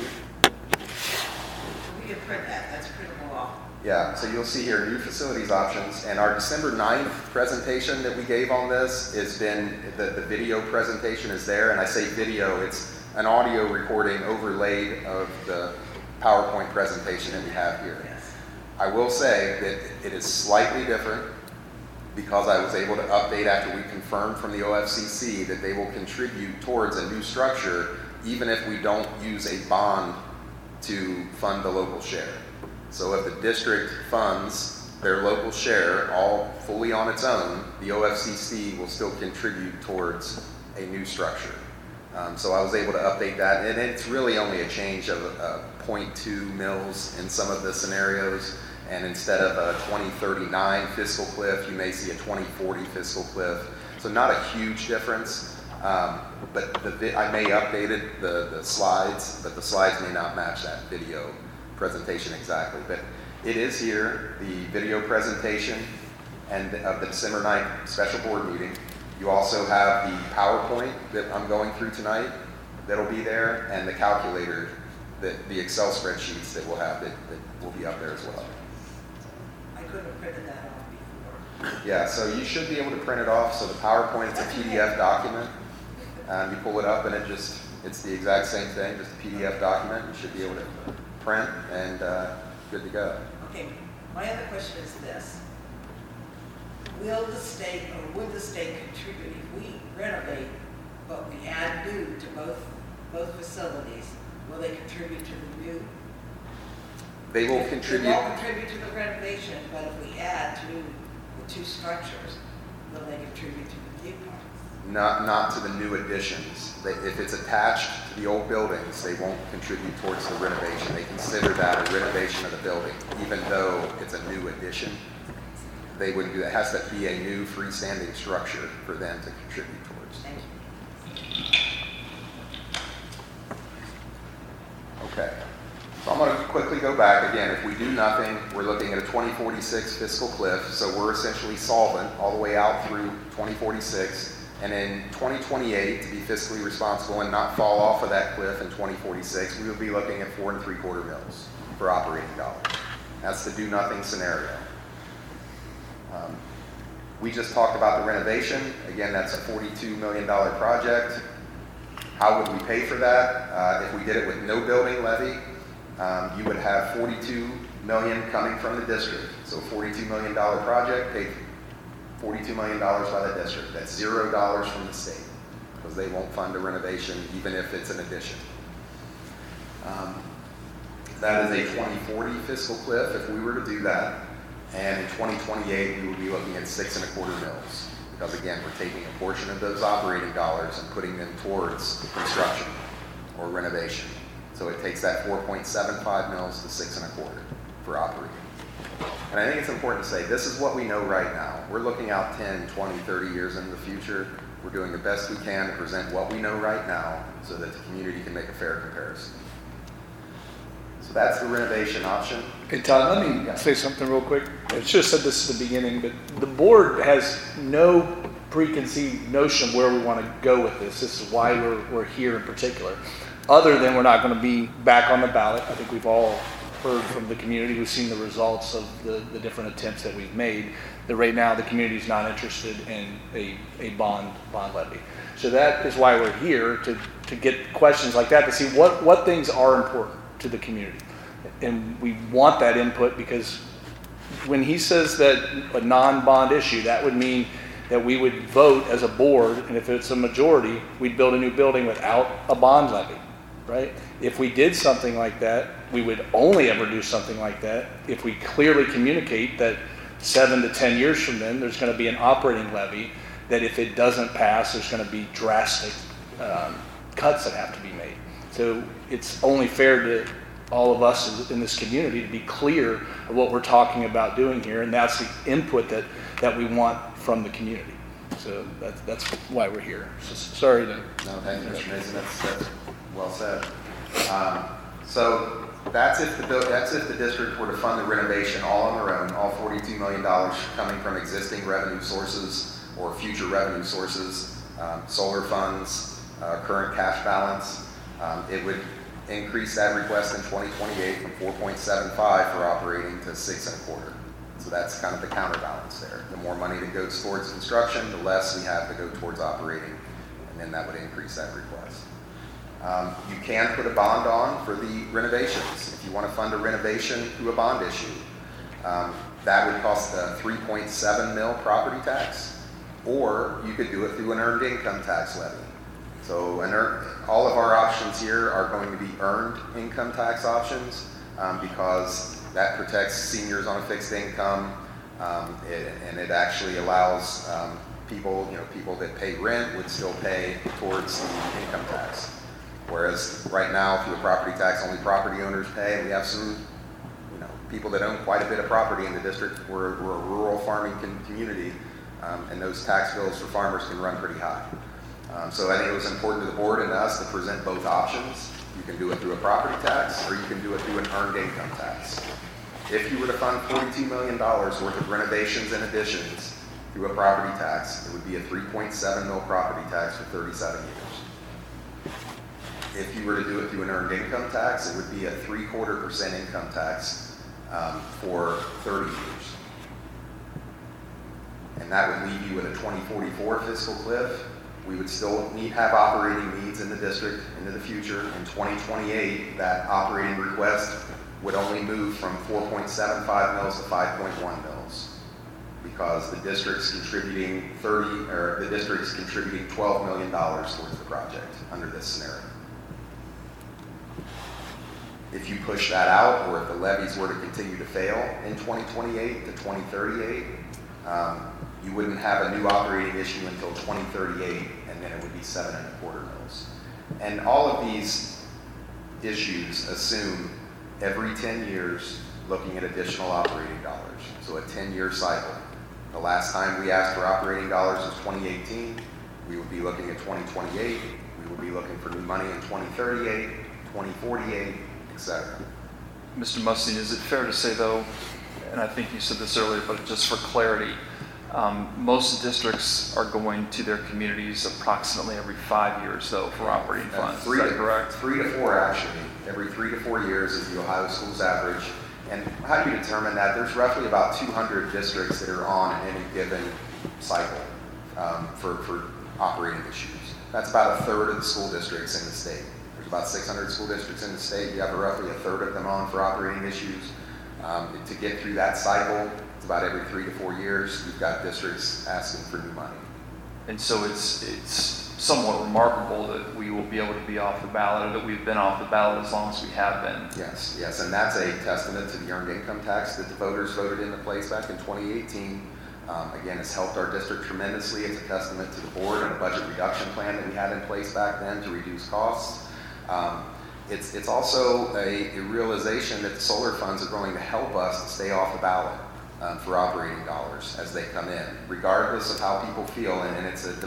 We can print that, that's printable off. yeah, so you'll see here new facilities options, and our December 9th presentation that we gave on this has been, the video presentation is there, and I say video, it's an audio recording overlaid of the PowerPoint presentation that we have here. Yes. I will say that it is slightly different because I was able to update after we confirmed from the OFCC that they will contribute towards a new structure even if we don't use a bond to fund the local share. So if the district funds their local share all fully on its own, the OFCC will still contribute towards a new structure. So I was able to update that, and it's really only a change of 0.2 mils in some of the scenarios, and instead of a 2039 fiscal cliff, you may see a 2040 fiscal cliff. So not a huge difference, but I may updated the slides, but the slides may not match that video presentation exactly. But it is here, the video presentation and of the December 9th special board meeting. You also have the PowerPoint that I'm going through tonight that'll be there, and the calculator, the Excel spreadsheets that we'll have that will be up there as well. I couldn't have printed that off before. Yeah, so you should be able to print it off. So the PowerPoint is a PDF document. You pull it up and it's the exact same thing, just a PDF document. You should be able to print and good to go. Okay, my other question is this. Will the state, or would the state contribute if we renovate, but we add new to both facilities? Will they contribute to the new? They will They contribute. won't contribute to the renovation, but if we add to the two structures, will they contribute to the new parts? Not to the new additions. If it's attached to the old buildings, they won't contribute towards the renovation. They consider that a renovation of the building, even though it's a new addition. They wouldn't do that. It has to be a new freestanding structure for them to contribute towards. Thank you. Okay. So I'm going to quickly go back again. If we do nothing, we're looking at a 2046 fiscal cliff. So we're essentially solvent all the way out through 2046. And in 2028, to be fiscally responsible and not fall off of that cliff in 2046, we will be looking at 4 3/4 mils for operating dollars. That's the do nothing scenario. We just talked about the renovation. Again, that's a $42 million project. How would we pay for that? If we did it with no building levy, you would have $42 million coming from the district. So $42 million project, paid $42 million by the district. That's $0 from the state, because they won't fund a renovation even if it's an addition. That is a 2040 fiscal cliff if we were to do that. And in 2028, we would be looking at 6 1/4 mils. Because again, we're taking a portion of those operating dollars and putting them towards construction or renovation. So it takes that 4.75 mils to 6 1/4 for operating. And I think it's important to say, this is what we know right now. We're looking out 10, 20, 30 years into the future. We're doing the best we can to present what we know right now so that the community can make a fair comparison. So that's the renovation option. Hey, Todd, let me say something real quick. I should have said this at the beginning, but the board has no preconceived notion of where we want to go with this. This is why we're here in particular. Other than we're not going to be back on the ballot. I think we've all heard from the community. We've seen the results of the different attempts that we've made. That right now the community is not interested in a bond levy. So that is why we're here, to get questions like that, to see what things are important to the community. And we want that input, because when he says that a non-bond issue, that would mean that we would vote as a board, and if it's a majority, we'd build a new building without a bond levy, right? If we did something like that, we would only ever do something like that if we clearly communicate that 7 to 10 years from then, there's going to be an operating levy, that if it doesn't pass, there's going to be drastic cuts that have to be made. So it's only fair to all of us in this community to be clear of what we're talking about doing here, and that's the input that we want from the community. So that's why we're here. So sorry to... No, thank you, Mr. Mason. That's well said. So that's if the district were to fund the renovation all on their own, all $42 million coming from existing revenue sources or future revenue sources, solar funds, current cash balance. It would increase that request in 2028 from 4.75 for operating to 6.25. So that's kind of the counterbalance there. The more money that goes towards construction, the less we have to go towards operating, and then that would increase that request. You can put a bond on for the renovations. If you want to fund a renovation through a bond issue, that would cost a 3.7 mil property tax, or you could do it through an earned income tax levy. So all of our options here are going to be earned income tax options, because that protects seniors on a fixed income, and it actually allows people that pay rent would still pay towards the income tax. Whereas right now, through a property tax, only property owners pay, and we have some people that own quite a bit of property in the district. We're a rural farming community, and those tax bills for farmers can run pretty high. So I think it was important to the board and us to present both options. You can do it through a property tax, or you can do it through an earned income tax. If you were to fund $42 million worth of renovations and additions through a property tax, it would be a 3.7 mil property tax for 37 years. If you were to do it through an earned income tax, it would be a 0.75% income tax for 30 years. And that would leave you with a 2044 fiscal cliff. We would still have operating needs in the district into the future. In 2028, that operating request would only move from 4.75 mils to 5.1 mils, because the district's contributing $12 million towards the project under this scenario. If you push that out, or if the levies were to continue to fail in 2028 to 2038, you wouldn't have a new operating issue until 2038, and then it would be 7.25 mils. And all of these issues assume every 10 years looking at additional operating dollars. So a 10-year cycle. The last time we asked for operating dollars was 2018. We would be looking at 2028. We would be looking for new money in 2038, 2048, etc. Mr. Mustang, is it fair to say, though, and I think you said this earlier, but just for clarity, most districts are going to their communities approximately every 5 years, though, for operating funds. Is that correct? 3 to 4, actually. Every 3 to 4 years is the Ohio Schools average. And how do you determine that? There's roughly about 200 districts that are on any given cycle for operating issues. That's about a third of the school districts in the state. There's about 600 school districts in the state. You have roughly a third of them on for operating issues. To get through that cycle, it's about every 3 to 4 years, you've got districts asking for new money. And so it's somewhat remarkable that we will be able to be off the ballot, or that we've been off the ballot as long as we have been. Yes, and that's a testament to the earned income tax that the voters voted into place back in 2018. Again, it's helped our district tremendously. It's a testament to the board and the budget reduction plan that we had in place back then to reduce costs. It's also a realization that the solar funds are going to help us to stay off the ballot for operating dollars as they come in, regardless of how people feel. And it's a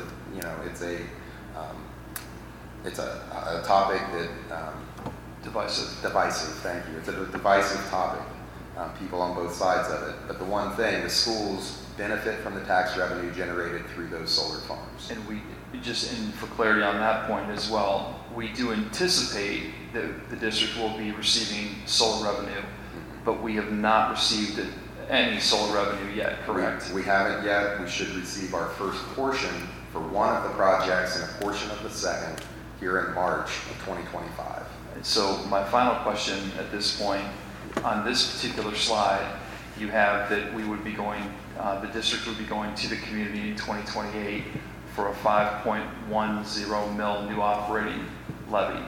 topic that divisive. Thank you. It's a divisive topic. People on both sides of it. But the one thing, the schools benefit from the tax revenue generated through those solar farms. And and for clarity on that point as well, we do anticipate that the district will be receiving solar revenue, but we have not received any solar revenue yet, correct? We haven't yet. We should receive our first portion for one of the projects and a portion of the second here in March of 2025. So my final question at this point, on this particular slide, you have that we would be going, the district would be going to the community in 2028 for a 5.10 mil new operating levy.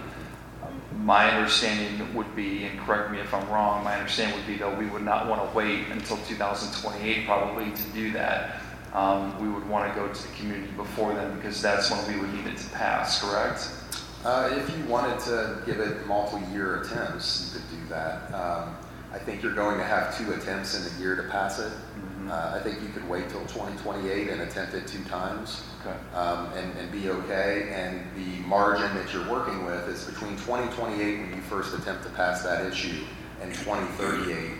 My understanding would be, and correct me if I'm wrong, my understanding would be though we would not want to wait until 2028 probably to do that. We would want to go to the community before then because that's when we would need it to pass, correct? If you wanted to give it multi-year attempts, you could do that. I think you're going to have 2 attempts in a year to pass it. I think you could wait till 2028 and attempt it 2 times. Okay. And be okay. And the margin that you're working with is between 2028 when you first attempt to pass that issue and 2038.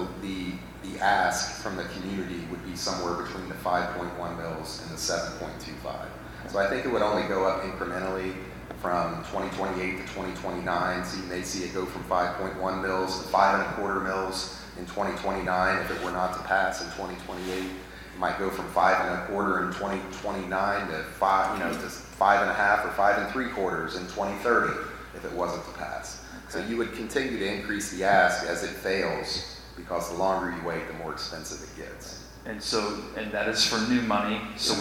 The ask from the community would be somewhere between the 5.1 mils and the 7.25. So I think it would only go up incrementally from 2028 to 2029. So you may see it go from 5.1 mils to 5.25 mils in 2029 if it were not to pass in 2028. It might go from 5.25 in 2029 to 5, to 5.5 or 5.75 in 2030 if it wasn't to pass. So you would continue to increase the ask as it fails because the longer you wait, the more expensive it gets. And that is for new money. So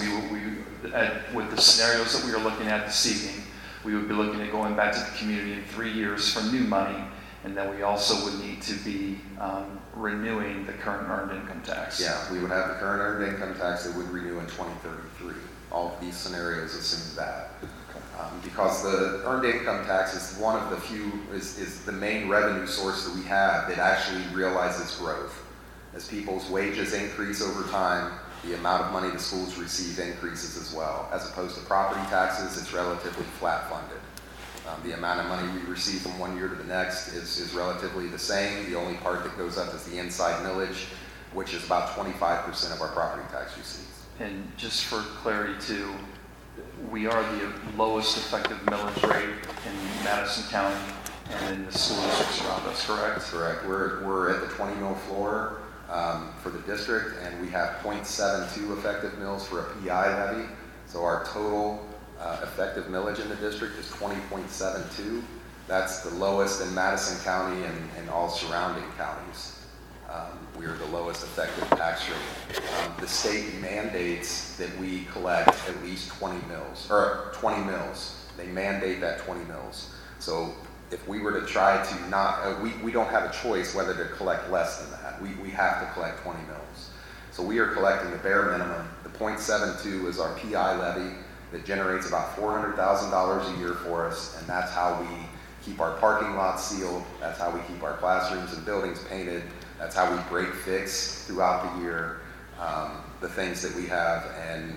with the scenarios that we are looking at this evening, we would be looking at going back to the community in 3 years for new money. And then we also would need to be renewing the current earned income tax. Yeah, we would have the current earned income tax that would renew in 2033. All of these scenarios assume that. Because the earned income tax is one of the few, is the main revenue source that we have that actually realizes growth. As people's wages increase over time, the amount of money the schools receive increases as well. As opposed to property taxes, it's relatively flat funded. The amount of money we receive from one year to the next is relatively the same. The only part that goes up is the inside millage, which is about 25% of our property tax receipts. And just for clarity too, we are the lowest effective millage rate in Madison County and in the school districts around us, correct? Correct. We're at the 20 mil floor for the district, and we have 0.72 effective mills for a PI levy. So our total effective millage in the district is 20.72. That's the lowest in Madison County and all surrounding counties. We are the lowest effective tax rate. The state mandates that we collect at least 20 mils. They mandate that 20 mils. So if we were to try to not, we don't have a choice whether to collect less than that. We have to collect 20 mils. So we are collecting the bare minimum. The 0.72 is our PI levy that generates about $400,000 a year for us, and that's how we keep our parking lots sealed. That's how we keep our classrooms and buildings painted. That's how we break fix throughout the year, the things that we have. And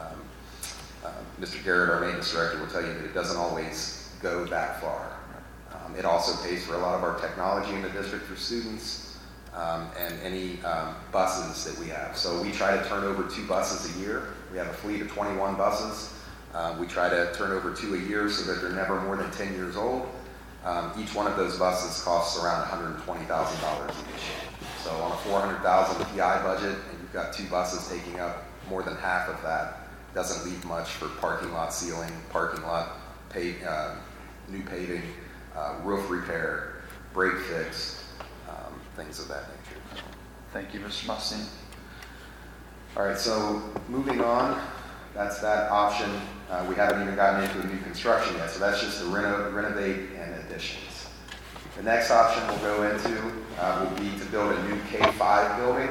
Mr. Garrett, our maintenance director, will tell you that it doesn't always go that far. It also pays for a lot of our technology in the district for students and any buses that we have. So we try to turn over 2 buses a year. We have a fleet of 21 buses. We try to turn over 2 a year so that they're never more than 10 years old. Each one of those buses costs around $120,000 each. So on a $400,000 PI budget, and you've got 2 buses taking up more than half of that, doesn't leave much for parking lot sealing, parking lot new paving, roof repair, break fix, things of that nature. Thank you, Mr. Mustang. All right, so moving on, that's that option. We haven't even gotten into the new construction yet, so that's just the renovate and additions. The next option we'll go into will be to build a new K-5 building,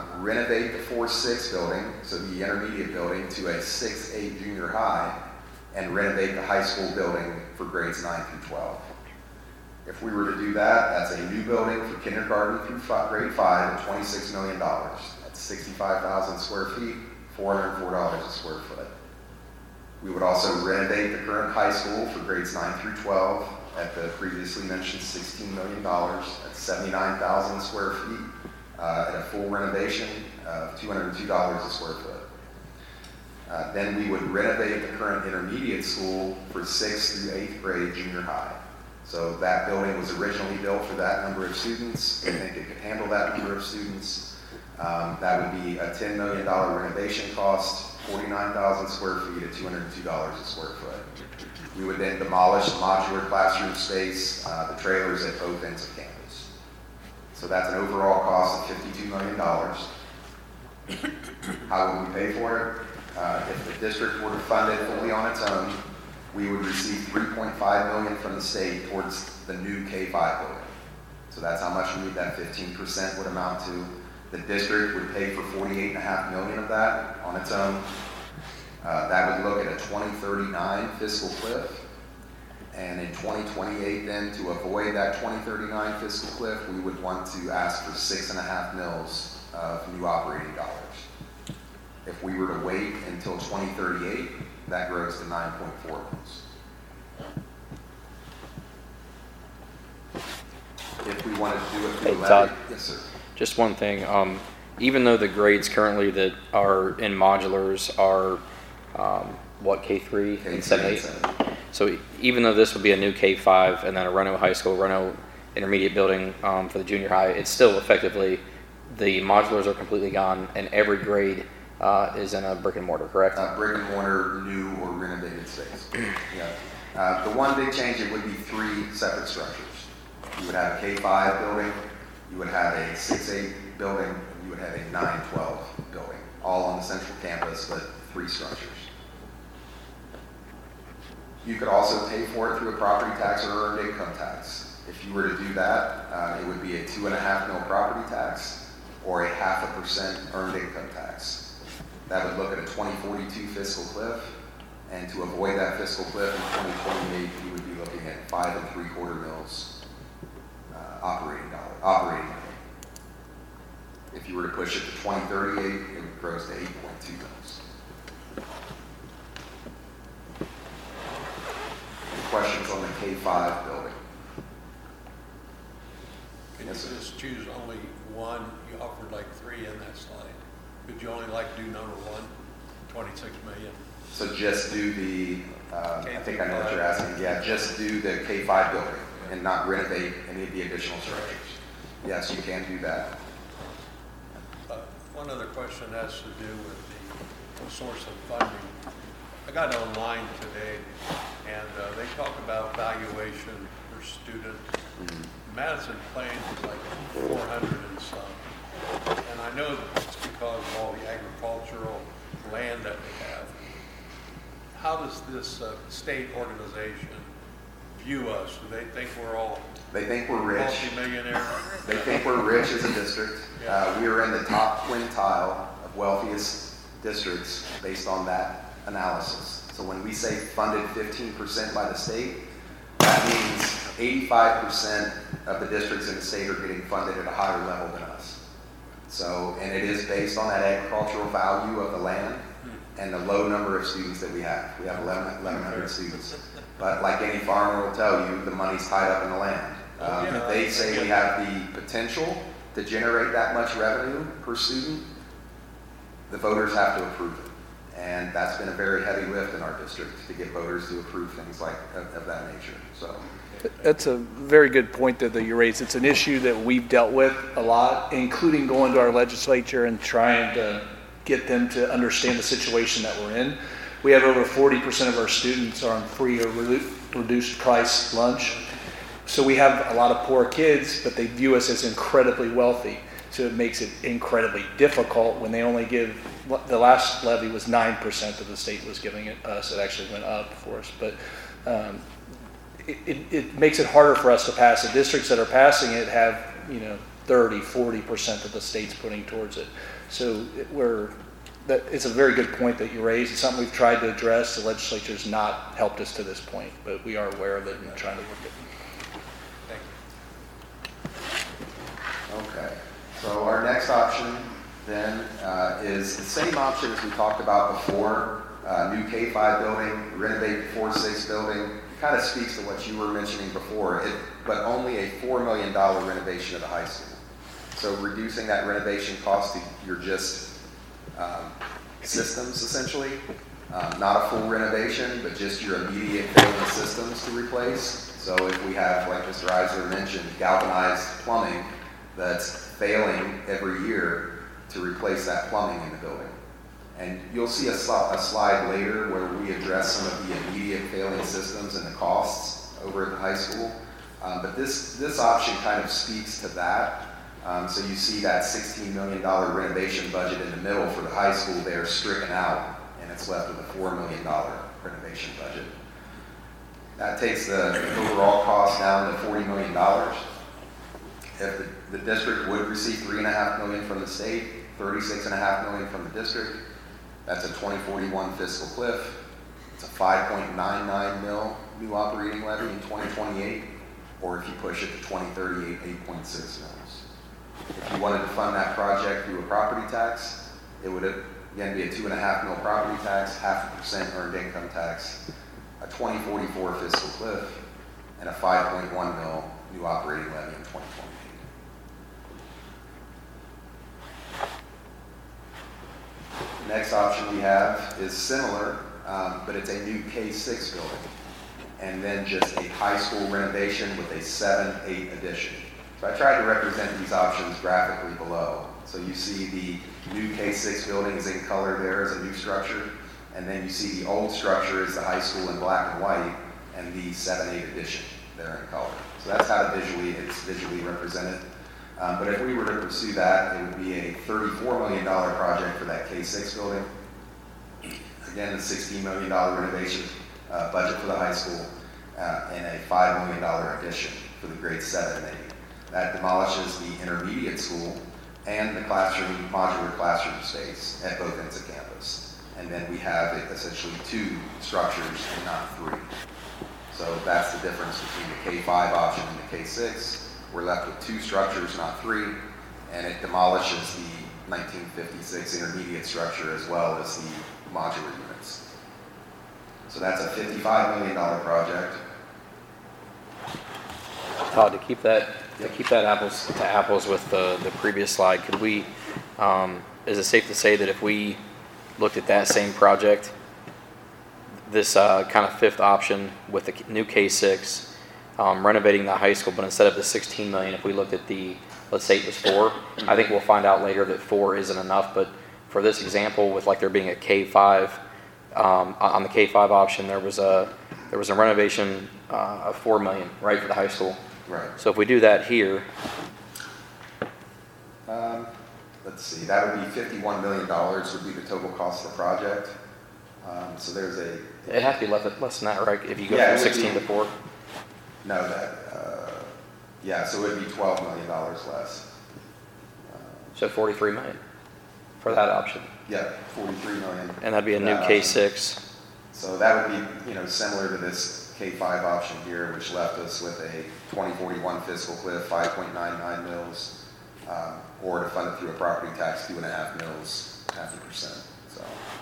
renovate the 4-6 building, so the intermediate building, to a 6-8 junior high, and renovate the high school building for grades 9 through 12. If we were to do that, that's a new building for kindergarten through grade 5 at $26 million. That's 65,000 square feet, $404 a square foot. We would also renovate the current high school for grades 9 through 12 at the previously mentioned $16 million. That's 79,000 square feet at a full renovation of $202 a square foot. Then we would renovate the current intermediate school for 6th through 8th grade junior high. So that building was originally built for that number of students. We think it could handle that number of students. That would be a $10 million renovation cost, 49,000 square feet at $202 a square foot. We would then demolish the modular classroom space, the trailers at both ends of campus. So that's an overall cost of $52 million. How would we pay for it? If the district were to fund it fully on its own, we would receive $3.5 million from the state towards the new K-5 building. So that's how much that 15% would amount to. The district would pay for $48.5 million of that on its own. That would look at a 2039 fiscal cliff. And in 2028 then, to avoid that 2039 fiscal cliff, we would want to ask for $6.5 mils of new operating dollars. If we were to wait until 2038, that grows to 9.4 mils. If we wanted to do it through a levy, Todd. yes, sir. Just one thing, even though the grades currently that are in modulars are, K3 and 7-8? So even though this would be a new K-5 and then a Reno High School, Reno Intermediate building for the junior high, it's still effectively, the modulars are completely gone and every grade is in a brick and mortar, correct? Brick and mortar, new or renovated space. Yeah. The one big change, it would be 3 separate structures. You would have a K-5 building, you would have a 6-8 building, and you would have a 9-12 building, all on the central campus, but 3 structures. You could also pay for it through a property tax or earned income tax. If you were to do that, it would be a 2.5 mil property tax or a 0.5% earned income tax. That would look at a 2042 fiscal cliff, and to avoid that fiscal cliff in 2028, you would be looking at 5 3/4 mils operating money. If you were to push it to 2038, it would gross to 8.2 mils. Questions on the K-5 building? Can you just choose only one? You offered like 3 in that slide. Would you only like to do number 1, 26 million? So just do the, I think I know what you're asking. Yeah, just do the K-5 building and not renovate any of the additional structures. Yes, you can do that. One other question has to do with the source of funding. I got online today, and they talk about valuation per student. Madison Plains is like 400 and some. And I know that it's because of all the agricultural land that we have. How does this state organization view us? Do they think we're all They think we're rich. multi-millionaires? They think we're rich as a district. Yeah. We are in the top quintile of wealthiest districts based on that analysis. So when we say funded 15% by the state, that means 85% of the districts in the state are getting funded at a higher level than us. So, and it is based on that agricultural value of the land and the low number of students that we have. We have 1,100 students. But like any farmer will tell you, the money's tied up in the land. If they say we have the potential to generate that much revenue per student, the voters have to approve it. And that's been a very heavy lift in our district to get voters to approve things like of that nature. So That's a very good point that you raised. It's an issue that we've dealt with a lot, including going to our legislature and trying to get them to understand the situation that we're in. We have over 40% of our students are on free or reduced price lunch. So we have a lot of poor kids, but they view us as incredibly wealthy. So it makes it incredibly difficult when they only give, the last levy was 9% that the state was giving it us. It actually went up for us. But it makes it harder for us to pass. The districts that are passing it have, 30, 40% that the state's putting towards it. So we're that it's a very good point that you raised. It's something we've tried to address. The legislature has not helped us to this point, but we are aware of it and trying to work it. Okay, so our next option then is the same option as we talked about before. New K-5 building, renovate the 4-6 building. It kind of speaks to what you were mentioning before, but only a $4 million renovation of the high school. So reducing that renovation cost to your just systems essentially. Not a full renovation, but just your immediate failing systems to replace. So if we have, like Mr. Eisler mentioned, galvanized plumbing that's failing every year, to replace that plumbing in the building. And you'll see a slide later where we address some of the immediate failing systems and the costs over at the high school. But this option kind of speaks to that. So you see that $16 million renovation budget in the middle for the high school there stricken out, and it's left with a $4 million renovation budget. That takes the overall cost down to $40 million. If the district would receive $3.5 million from the state, $36.5 million from the district, that's a 2041 fiscal cliff. It's a 5.99 mil new operating levy in 2028, or if you push it to 2038, 8.6 mils. If you wanted to fund that project through a property tax, it would again be a 2.5 mil property tax, 0.5% earned income tax, a 2044 fiscal cliff, and a 5.1 mil new operating levy in 2028. The next option we have is similar, but it's a new K-6 building, and then just a high school renovation with a 7-8 addition. So I tried to represent these options graphically below. So you see the new K-6 building is in color there as a new structure, and then you see the old structure is the high school in black and white, and the 7-8 addition there in color. So that's how it's visually represented. But if we were to pursue that, it would be a $34 million project for that K-6 building. Again, the $16 million renovation budget for the high school, and a $5 million addition for the grades 7 and 8. That demolishes the intermediate school and the modular classroom space at both ends of campus. And then we have essentially 2 structures and not 3. So that's the difference between the K-5 option and the K-6. We're left with 2 structures, not 3, and it demolishes the 1956 intermediate structure as well as the modular units. So that's a $55 million project. Todd, to keep that apples to apples with the previous slide, could we, is it safe to say that if we looked at that same project, this kind of 5th option with the new K-6, renovating the high school, but instead of the $16 million, if we looked at let's say it was 4, I think we'll find out later that 4 isn't enough, but for this example, with like there being a K-5, on the K-5 option, there was a renovation of $4 million, right, for the high school. Right. So if we do that here, let's see, that would be $51 million would be the total cost of the project. So there's it'd have to be less than that, right? If you go from 16 to 4. No, so it would be $12 million less. So 43 million for that option. Yeah, 43 million. And that'd be a new K-6. So that would be, similar to this K-5 option here, which left us with a 2041 fiscal cliff, 5.99 mils, or to fund it through a property tax, 2.5 mils, 0.5%. So.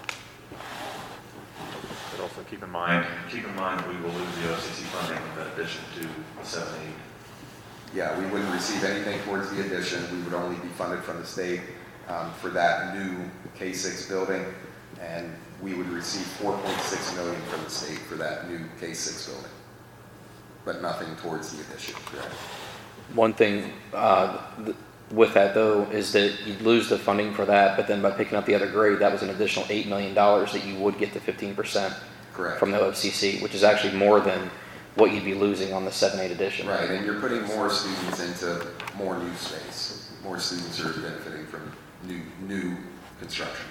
But also keep in mind that we will lose the OCC funding in addition to 7-8. Yeah, we wouldn't receive anything towards the addition. We would only be funded from the state for that new K-6 building, and we would receive $4.6 million from the state for that new K-6 building, but nothing towards the addition. Correct. One thing with that though is that you'd lose the funding for that, but then by picking up the other grade, that was an additional $8 million that you would get the 15% Correct. From the OFCC, which is actually more than what you'd be losing on the 7-8 edition. Right, and you're putting more students into more new space. More students are benefiting from new construction.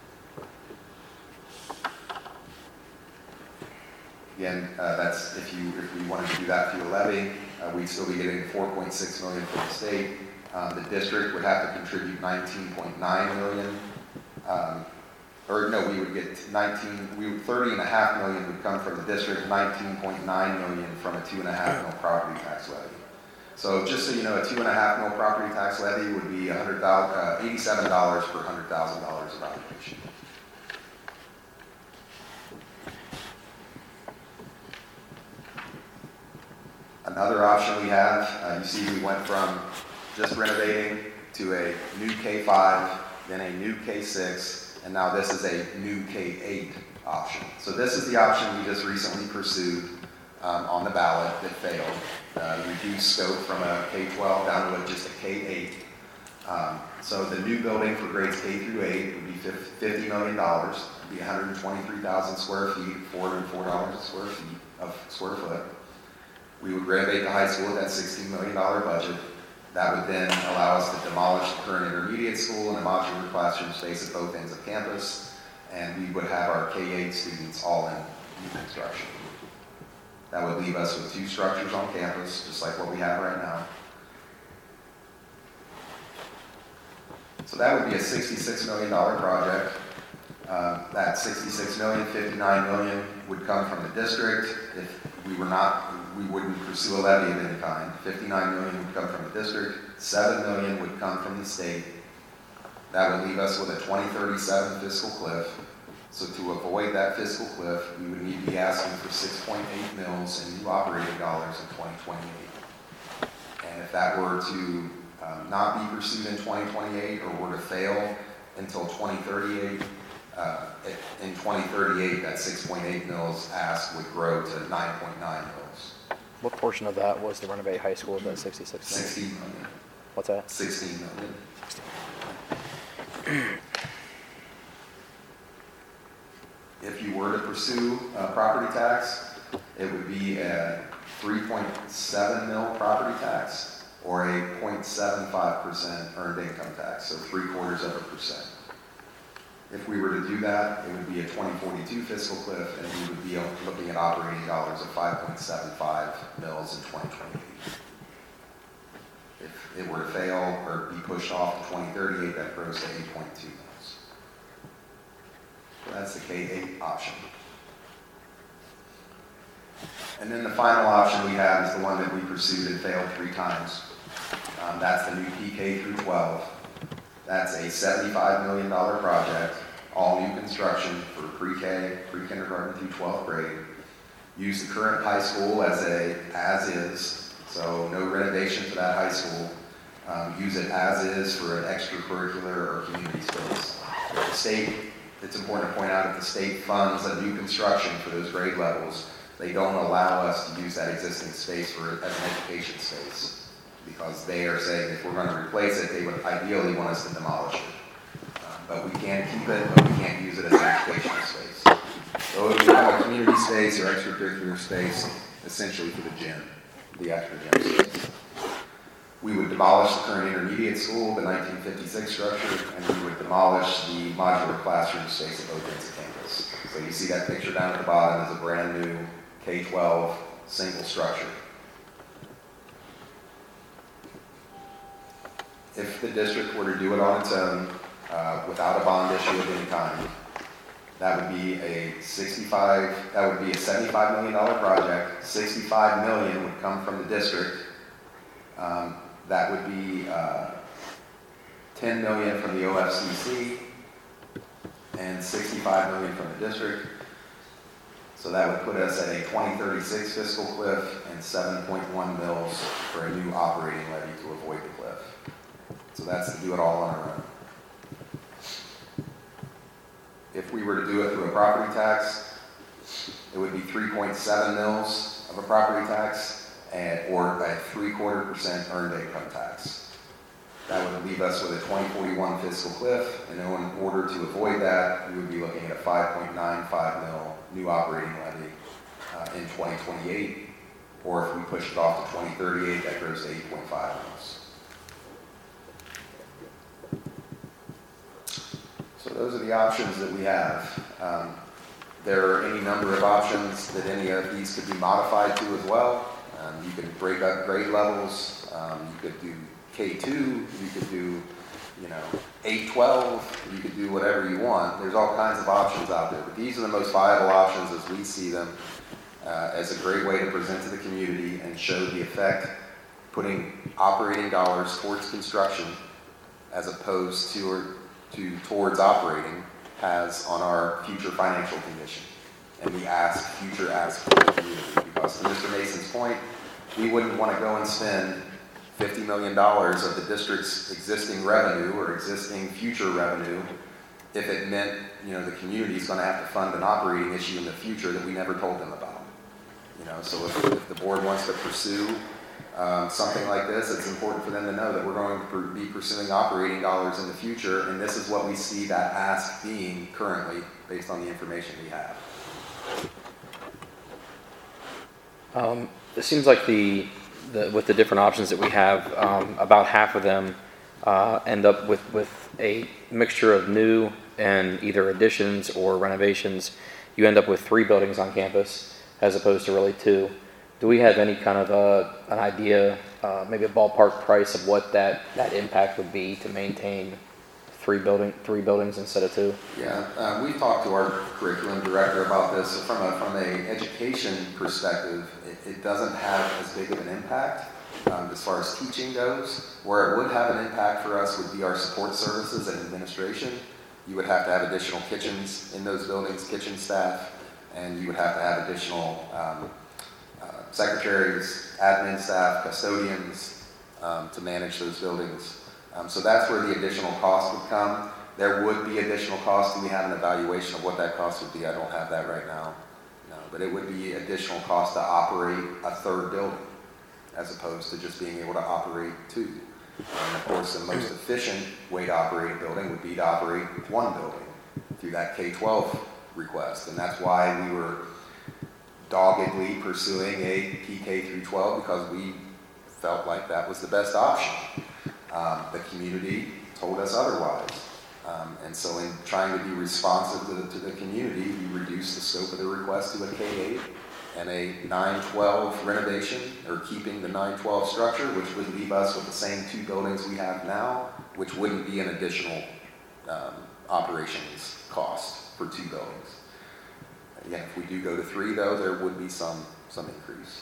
Again, that's if we wanted to do that through a levy, we'd still be getting $4.6 million from the state. The district would have to contribute $19.9 million or no, we would get 30.5 million would come from the district, 19.9 million from a 2.5 mil property tax levy. So just so you know, a 2.5 mil property tax levy would be $87 per $100,000 of valuation. Another option we have, you see we went from just renovating to a new K5, then a new K6, and now this is a new K8 option. So this is the option we just recently pursued on the ballot that failed. Reduced scope from a K12 down to just a K8. So the new building for grades K through 8 would be $50 million. It would be 123,000 square feet, $404 a square foot. We would renovate the high school with that $16 million budget. That would then allow us to demolish the current intermediate school and a modular classroom space at both ends of campus, and we would have our K-8 students all in new construction. That would leave us with 2 structures on campus, just like what we have right now. So that would be a $66 million project. That $66 million, $59 million would come from the district. If we wouldn't pursue a levy of any kind. $59 million would come from the district. $7 million would come from the state. That would leave us with a 2037 fiscal cliff. So to avoid that fiscal cliff, we would need to be asking for 6.8 mils in new operating dollars in 2028. And if that were to not be pursued in 2028 or were to fail until 2038, in 2038, that 6.8 mils asked would grow to 9.9 mils. What portion of that was the renovate high school of that 66 million? 16 million. What's that? 16 million. If you were to pursue property tax, it would be a 3.7 mil property tax or a 0.75% earned income tax, so 0.75%. If we were to do that, it would be a 2042 fiscal cliff, and we would be looking at operating dollars of 5.75 mils in 2028. If it were to fail or be pushed off to 2038, that grows to 8.2 mils. So that's the K-8 option. And then the final option we have is the one that we pursued and failed 3 times. That's the new PK through 12. That's a $75 million project, all new construction for pre-K, pre-kindergarten through 12th grade. Use the current high school as is, so no renovation for that high school. Use it as is for an extracurricular or community space. If the state, it's important to point out, if the state funds a new construction for those grade levels, they don't allow us to use that existing space as an education space. Because they are saying if we're going to replace it, they would ideally want us to demolish it. But we can keep it, but we can't use it as an educational space. So it would become a community space or extracurricular space, essentially for the gym, the actual gym space. We would demolish the current intermediate school, the 1956 structure, and we would demolish the modular classroom space at both ends of campus. So you see that picture down at the bottom is a brand new K-12 single structure. If the district were to do it on its own, without a bond issue of any kind, that would be a $75 million project. $65 million would come from the district. That would be $10 million from the OFCC and $65 million from the district. So that would put us at a 2036 fiscal cliff and 7.1 mils for a new operating levy to avoid the cliff. So that's to do it all on our own. If we were to do it through a property tax, it would be 3.7 mils of a property tax or a 0.75% earned income tax. That would leave us with a 2041 fiscal cliff, and in order to avoid that, we would be looking at a 5.95 mil new operating levy in 2028, or if we push it off to 2038, that grows to 8.5 mils. So those are the options that we have. There are any number of options that any of these could be modified to as well. You can break up grade levels. You could do K2. You could do, 812, you could do whatever you want. There's all kinds of options out there, but these are the most viable options as we see them, as a great way to present to the community and show the effect putting operating dollars towards construction as opposed towards operating has on our future financial condition. And we future ask for the community, because to Mr. Mason's point, we wouldn't want to go and spend $50 million of the district's existing revenue or existing future revenue if it meant, the community's going to have to fund an operating issue in the future that we never told them about. So if the board wants to pursue something like this, it's important for them to know that we're going to be pursuing operating dollars in the future, and this is what we see that ask being currently based on the information we have. It seems like with the different options that we have, about half of them end up with a mixture of new and either additions or renovations. You end up with 3 buildings on campus as opposed to really 2. Do we have any kind of an idea, maybe a ballpark price of what that impact would be to maintain 3 buildings instead of 2? Yeah, we talked to our curriculum director about this. From an education perspective, it doesn't have as big of an impact as far as teaching goes. Where it would have an impact for us would be our support services and administration. You would have to have additional kitchens in those buildings, kitchen staff, and you would have to have additional secretaries, admin staff, custodians to manage those buildings. So that's where the additional cost would come. There would be additional cost. Do we have an evaluation of what that cost would be? I don't have that right now. No, but it would be additional cost to operate a 3rd building as opposed to just being able to operate 2. And of course, the most efficient way to operate a building would be to operate 1 building through that K-12 request. And that's why we were doggedly pursuing a PK through 12, because we felt like that was the best option. The community told us otherwise. And so in trying to be responsive to the community, we reduced the scope of the request to a K-8 and a 9-12 renovation, or keeping the 9-12 structure, which would leave us with the same 2 buildings we have now, which wouldn't be an additional operations cost for 2 buildings. Again, if we do go to 3, though, there would be some increase.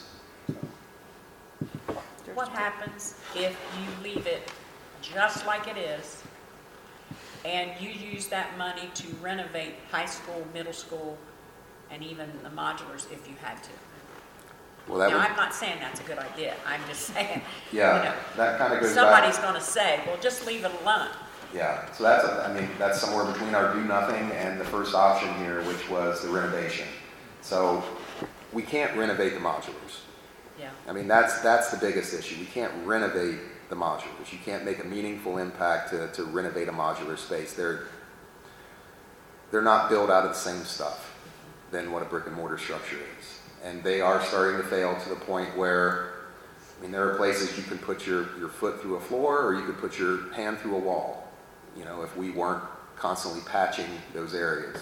What happens if you leave it just like it is and you use that money to renovate high school, middle school, and even the modulars if you had to? Well, now, I'm not saying that's a good idea. I'm just saying, yeah, that kind of goes somebody's back. going to say, well, just leave it alone. Yeah, so that's somewhere between our do nothing and the first option here, which was the renovation. So we can't renovate the modulars. Yeah. That's the biggest issue. We can't renovate the modulars. You can't make a meaningful impact to renovate a modular space. They're not built out of the same stuff than what a brick and mortar structure is. And they are starting to fail to the point where, there are places you can put your foot through a floor, or you could put your hand through a wall, if we weren't constantly patching those areas.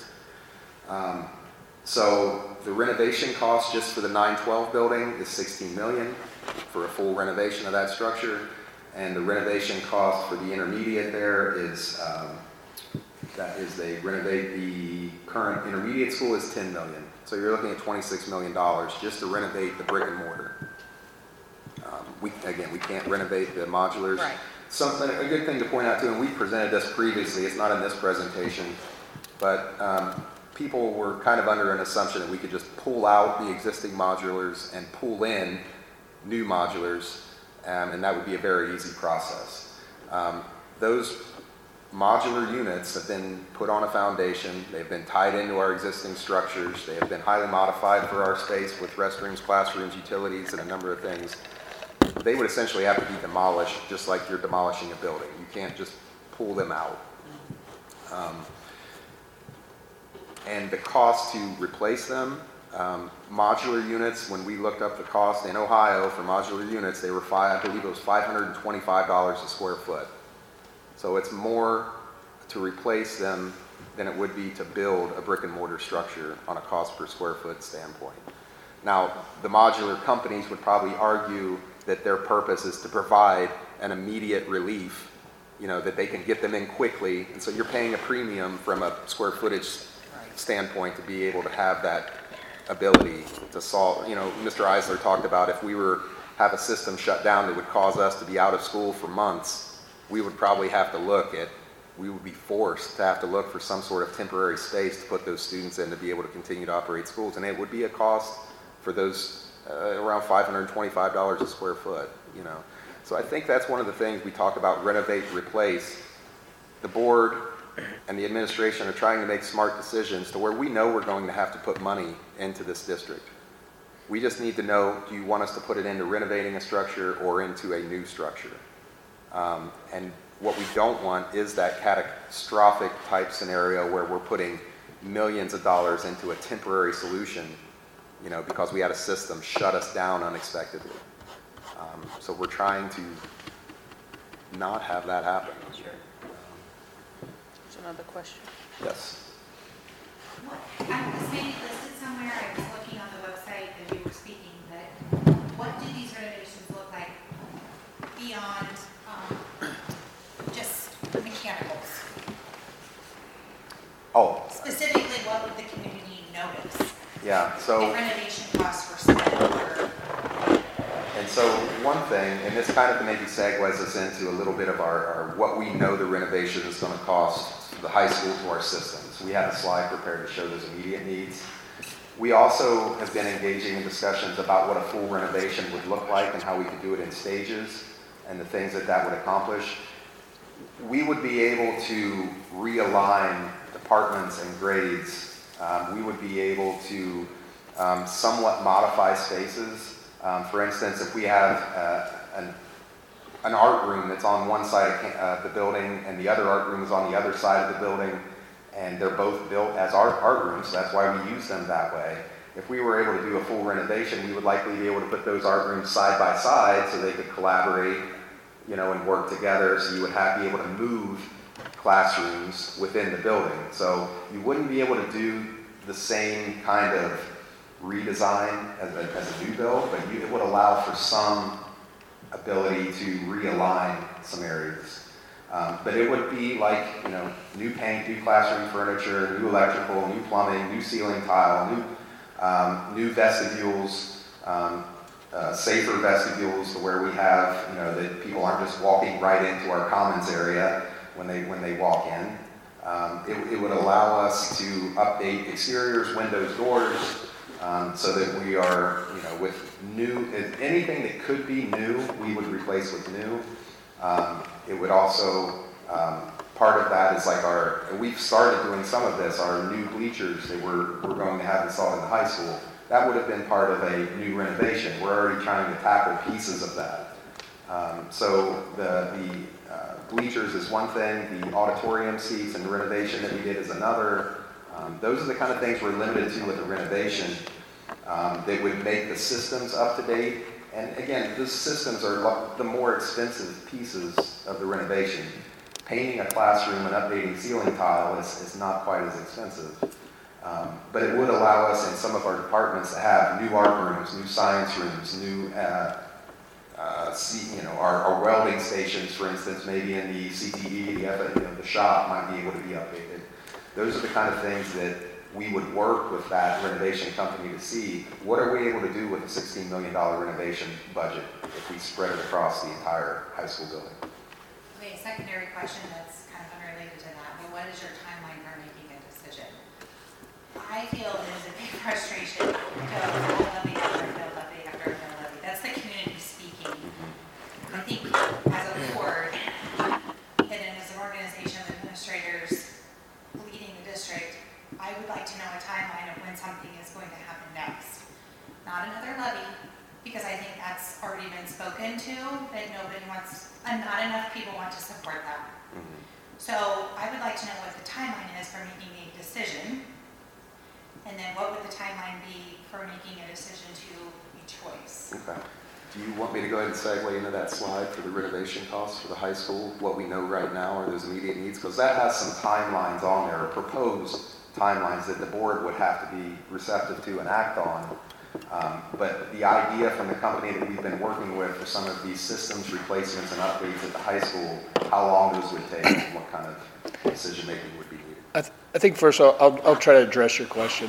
So the renovation cost just for the 9-12 building is $16 million for a full renovation of that structure. And the renovation cost for the intermediate there is, they renovate the current intermediate school is $10 million. So you're looking at $26 million just to renovate the brick and mortar. We can't renovate the modulars. Right. A good thing to point out too, and we presented this previously, it's not in this presentation, but people were kind of under an assumption that we could just pull out the existing modulars and pull in new modulars, and that would be a very easy process. Those modular units have been put on a foundation. They've been tied into our existing structures. They have been highly modified for our space with restrooms, classrooms, utilities, and a number of things. They would essentially have to be demolished just like you're demolishing a building. You can't just pull them out. And the cost to replace them, modular units, when we looked up the cost in Ohio for modular units, they were I believe it was $525 a square foot. So it's more to replace them than it would be to build a brick and mortar structure on a cost per square foot standpoint. Now, the modular companies would probably argue that their purpose is to provide an immediate relief that they can get them in quickly. And so you're paying a premium from a square footage standpoint to be able to have that ability to solve. Mr. Eisler talked about if we have a system shut down that would cause us to be out of school for months, we would probably have to we would be forced to have to look for some sort of temporary space to put those students in to be able to continue to operate schools. And it would be a cost for those around $525 a square foot, So I think that's one of the things we talk about, renovate, replace. The board and the administration are trying to make smart decisions to where we know we're going to have to put money into this district. We just need to know, do you want us to put it into renovating a structure or into a new structure? And what we don't want is that catastrophic type scenario where we're putting millions of dollars into a temporary solution, because we had a system shut us down unexpectedly. So we're trying to not have that happen. Sure. There's another question. Yes. This may be listed somewhere. I was looking on the website as you were speaking, but what do these renovations look like beyond just mechanicals? Oh. Specifically, what would the community notice? Yeah, so. If renovation costs were spent And so one thing, and this kind of maybe segues us into a little bit of our what we know the renovation is going to cost the high school to our systems. We have a slide prepared to show those immediate needs. We also have been engaging in discussions about what a full renovation would look like and how we could do it in stages and the things that would accomplish. We would be able to realign departments and grades. We would be able to somewhat modify spaces. For instance, if we have an art room that's on one side of the building and the other art room is on the other side of the building, and they're both built as art rooms, so that's why we use them that way. If we were able to do a full renovation, we would likely be able to put those art rooms side by side so they could collaborate, and work together, so you would be able to move classrooms within the building. So you wouldn't be able to do the same kind of redesign as a new build, but it would allow for some ability to realign some areas. But it would be like, new paint, new classroom furniture, new electrical, new plumbing, new ceiling tile, new vestibules, safer vestibules to where we have, that people aren't just walking right into our commons area when they walk in. It would allow us to update exteriors, windows, doors, so that we are, with new, anything that could be new, we would replace with new. It would also, part of that is like we've started doing some of this, our new bleachers that we're going to have installed in the high school. That would have been part of a new renovation. We're already trying to tackle pieces of that. So the bleachers is one thing, the auditorium seats and the renovation that we did is another. Those are the kind of things we're limited to with the renovation. They would make the systems up to date. And again, the systems are the more expensive pieces of the renovation. Painting a classroom and updating ceiling tile is not quite as expensive. But it would allow us in some of our departments to have new art rooms, new science rooms, new, our welding stations, for instance, maybe in the CTE, the shop might be able to be updated. Those are the kind of things that we would work with that renovation company to see what are we able to do with a $16 million renovation budget if we spread it across the entire high school building. Okay, a secondary question that's kind of unrelated to that, but what is your timeline for making a decision? I feel it is a big frustration to go levy after no levy after no levy. That's the community speaking. I think as a board and as an organization of administrators leading the district, I would like to know a timeline of when something is going to happen next. Not another levy, because I think that's already been spoken to, that nobody wants, and not enough people want to support that. So I would like to know what the timeline is for making a decision, and then what would the timeline be for making a decision to a choice? Okay. Do you want me to go ahead and segue into that slide for the renovation costs for the high school? What we know right now are those immediate needs, because that has some timelines on there, proposed timelines that the board would have to be receptive to and act on. But the idea from the company that we've been working with for some of these systems replacements and upgrades at the high school, how long those would take, and what kind of decision-making would be needed. I think first I'll try to address your question.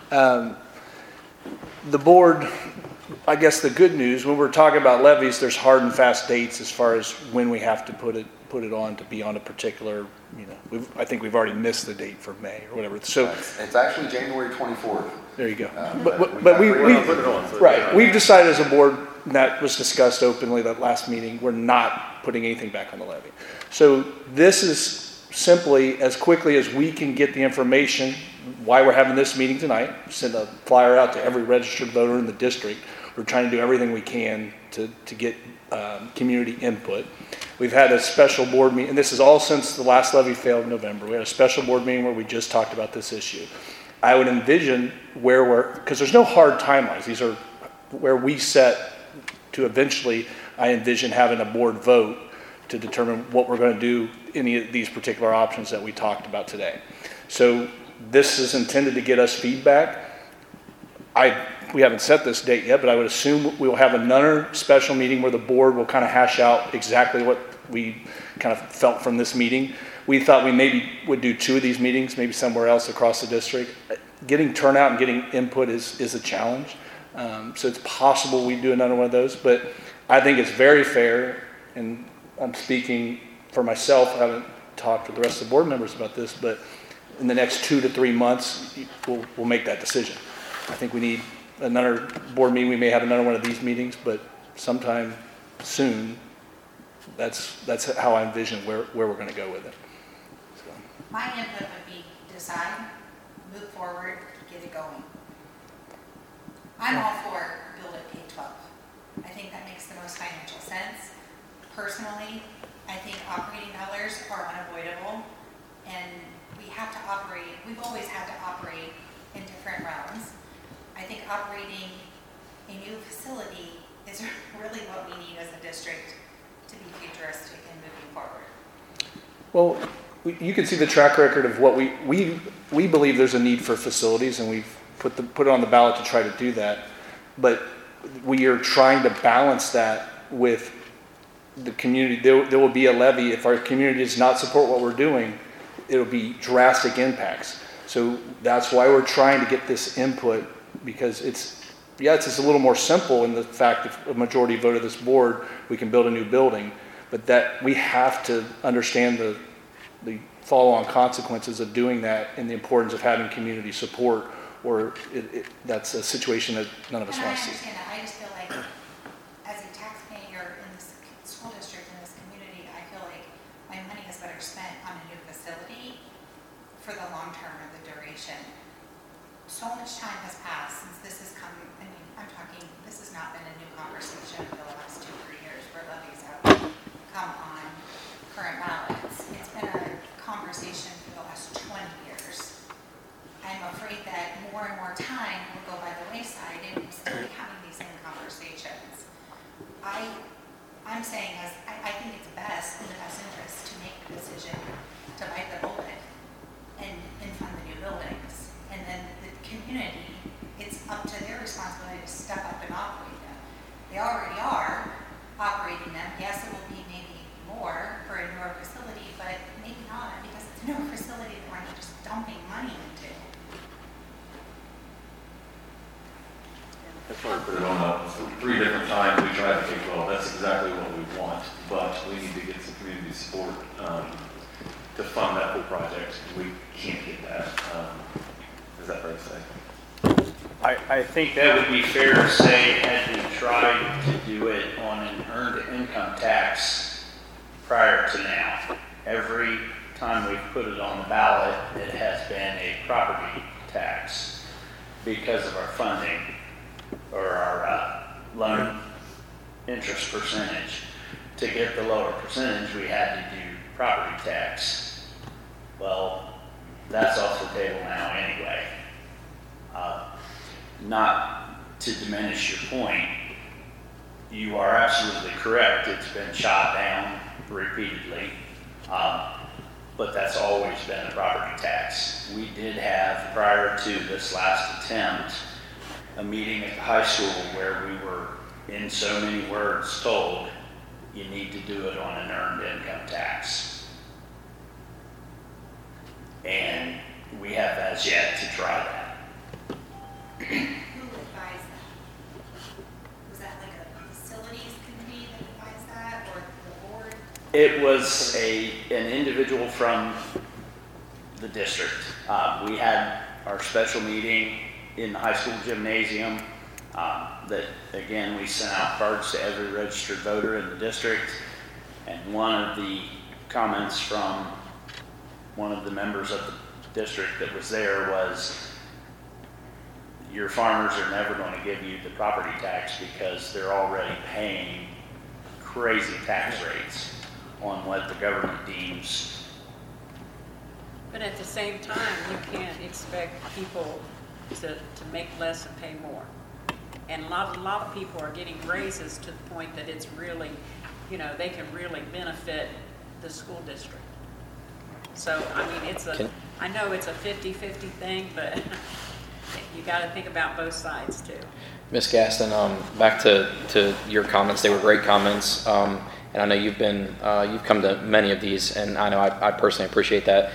The board, I guess the good news, when we're talking about levies, there's hard and fast dates as far as when we have to put it on to be on a particular, I think we've already missed the date for May or whatever. So It's actually January 24th. there you go. But We've decided as a board, and that was discussed openly that last meeting, we're not putting anything back on the levy. So this is simply as quickly as we can get the information, why we're having this meeting tonight, send a flyer out to every registered voter in the district. We're trying to do everything we can to get community input. We've had a special board meeting, and this is all since the last levy failed in November. We had a special board meeting where we just talked about this issue. I would envision because there's no hard timelines. These are where we set to eventually, I envision having a board vote to determine what we're going to do any of these particular options that we talked about today. So this is intended to get us feedback. We haven't set this date yet, but I would assume we will have another special meeting where the board will kind of hash out exactly what we kind of felt from this meeting. We thought we maybe would do 2 of these meetings, maybe somewhere else across the district. Getting turnout and getting input is a challenge. So it's possible we do another one of those, but I think it's very fair, and I'm speaking for myself. I haven't talked with the rest of the board members about this, but in the next 2 to 3 months, we'll make that decision. I think we need another board meeting. We may have another one of these meetings, but sometime soon, that's how I envision where we're going to go with it. So. My input would be decide, move forward, get it going. I'm all for build it K-12. I think that makes the most financial sense. Personally, I think operating dollars are unavoidable, and we have to operate, we've always had to operate in different realms. I think operating a new facility is really what we need as a district to be futuristic and moving forward. Well, you can see the track record of what we believe there's a need for facilities, and we've put it on the ballot to try to do that. But we are trying to balance that with the community. There will be a levy. If our community does not support what we're doing, it'll be drastic impacts. So that's why we're trying to get this input, because it's just a little more simple in the fact that a majority vote of this board, we can build a new building, but that we have to understand the follow-on consequences of doing that and the importance of having community support, or that's a situation that none of us want to see. I understand that. I just feel like as a taxpayer in this school district, in this community, I feel like my money is better spent on a new facility for the long term of the duration. So much time has passed since this has come. I mean, this has not been a new conversation for the last 2 or 3 years where levies have come on current ballots. It's been a conversation for the last 20 years. I'm afraid that more and more time will go by the wayside and we'll still be having these same conversations. I'm saying I think it's best in the best interest to make the decision to bite the bullet and fund the new buildings. And then the community, it's up to their responsibility to step up and operate them. They already are operating them. Yes, it will be maybe more for a newer facility, but maybe not, because it's a newer facility that we're not just dumping money into. That's why we put it on 3 different times. We tried to think, well, that's exactly what we want, but we need to get some community support to fund that whole project. We can't get that. Is that fair to say? I think that would be fair to say, had we tried to do it on an earned income tax prior to now. Every time we've put it on the ballot, it has been a property tax because of our funding or our loan interest percentage. To get the lower percentage, we had to do property tax. Well, that's off the table now anyway. Not to diminish your point, you are absolutely correct. It's been shot down repeatedly, but that's always been a property tax. We did have, prior to this last attempt, a meeting at the high school where we were, in so many words, told, you need to do it on an earned income tax. And we have as yet to try that. Who advised that? Was that like a facilities committee that advised that, or the board? It was an individual from the district. We had our special meeting in the high school gymnasium. That again, we sent out cards to every registered voter in the district. And one of the comments from one of the members of the district that was there was, your farmers are never going to give you the property tax because they're already paying crazy tax rates on what the government deems. But at the same time, you can't expect people to make less and pay more. And a lot of people are getting raises to the point that it's really, they can really benefit the school district. So, I mean, I know it's a 50-50 thing, but you got to think about both sides too. Ms. Gaston, back to your comments. They were great comments. And I know you've come to many of these, and I know I personally appreciate that.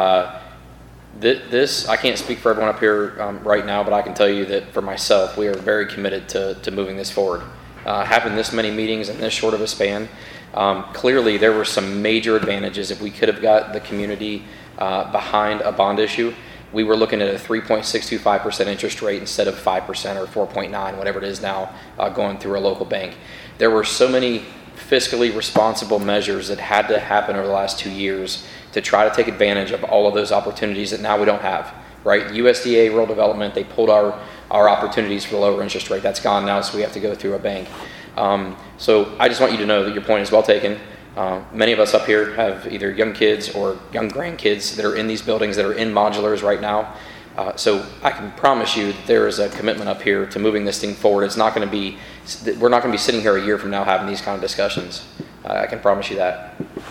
This, I can't speak for everyone up here right now, but I can tell you that for myself, we are very committed to moving this forward. Having this many meetings in this short of a span, clearly there were some major advantages. If we could have got the community behind a bond issue, we were looking at a 3.625% interest rate instead of 5% or 4.9, whatever it is now, going through a local bank. There were so many fiscally responsible measures that had to happen over the last 2 years to try to take advantage of all of those opportunities that now we don't have, right? USDA rural development, they pulled our opportunities for the lower interest rate. That's gone now, so we have to go through a bank. So I just want you to know that your point is well taken. Many of us up here have either young kids or young grandkids that are in these buildings that are in modulars right now. So I can promise you that there is a commitment up here to moving this thing forward. It's not going to be, we're not going to be sitting here a year from now having these kind of discussions. I can promise you that.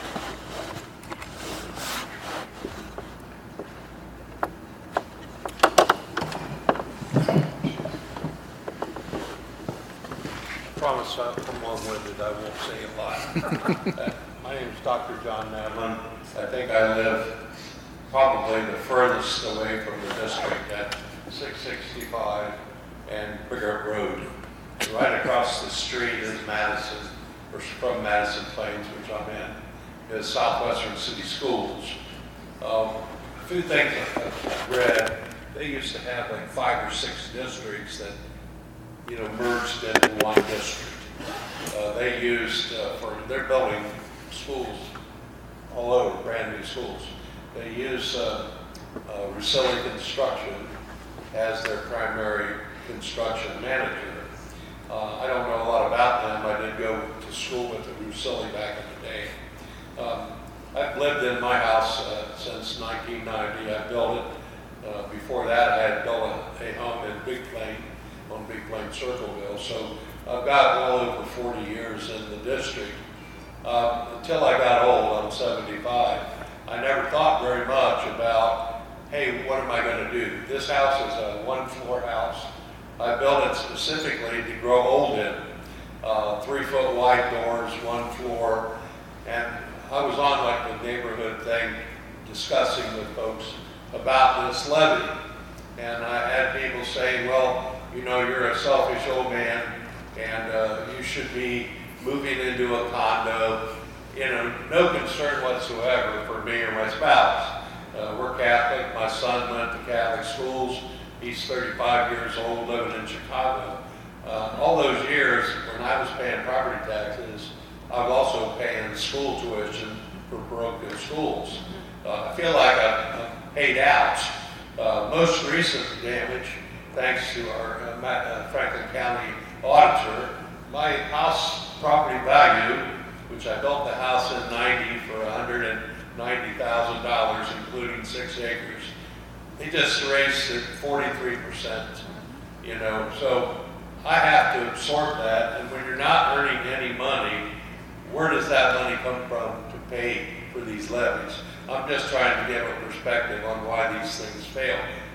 I promise I'm long-winded, I won't say a lot. My name is Dr. John Nadlin. I think I live probably the furthest away from the district at 665 and Biggert Road. Right across the street is Madison, or from Madison Plains, which I'm in, is Southwestern City Schools. A few things I've read, they used to have like 5 or 6 districts that merged into one district. They used, they're building schools all over, brand new schools. They use Russilli Construction as their primary construction manager. I don't know a lot about them. I did go to school with the Russilli back in the day. I've lived in my house since 1990. I built it. Before that, I had built a home in Big Plain, on Big Plain Circleville. So I've got well over 40 years in the district. Until I got old, I'm 75, I never thought very much about, hey, what am I going to do? This house is a 1-floor house. I built it specifically to grow old in. 3-foot wide doors, 1 floor. And I was on like the neighborhood thing discussing with folks about this levy. And I had people say, well, you're a selfish old man and you should be moving into a condo. No concern whatsoever for me or my spouse. We're Catholic. My son went to Catholic schools. He's 35 years old, living in Chicago. All those years when I was paying property taxes, I was also paying school tuition for parochial schools. I feel like I'm paid out. Most recent damage, thanks to our Franklin County auditor, my house property value, which I built the house in 90 for $190,000, including 6 acres, they just raised it 43%, so I have to absorb that. And when you're not earning any money, where does that money come from to pay for these levies? I'm just trying to give a perspective on why these things fail.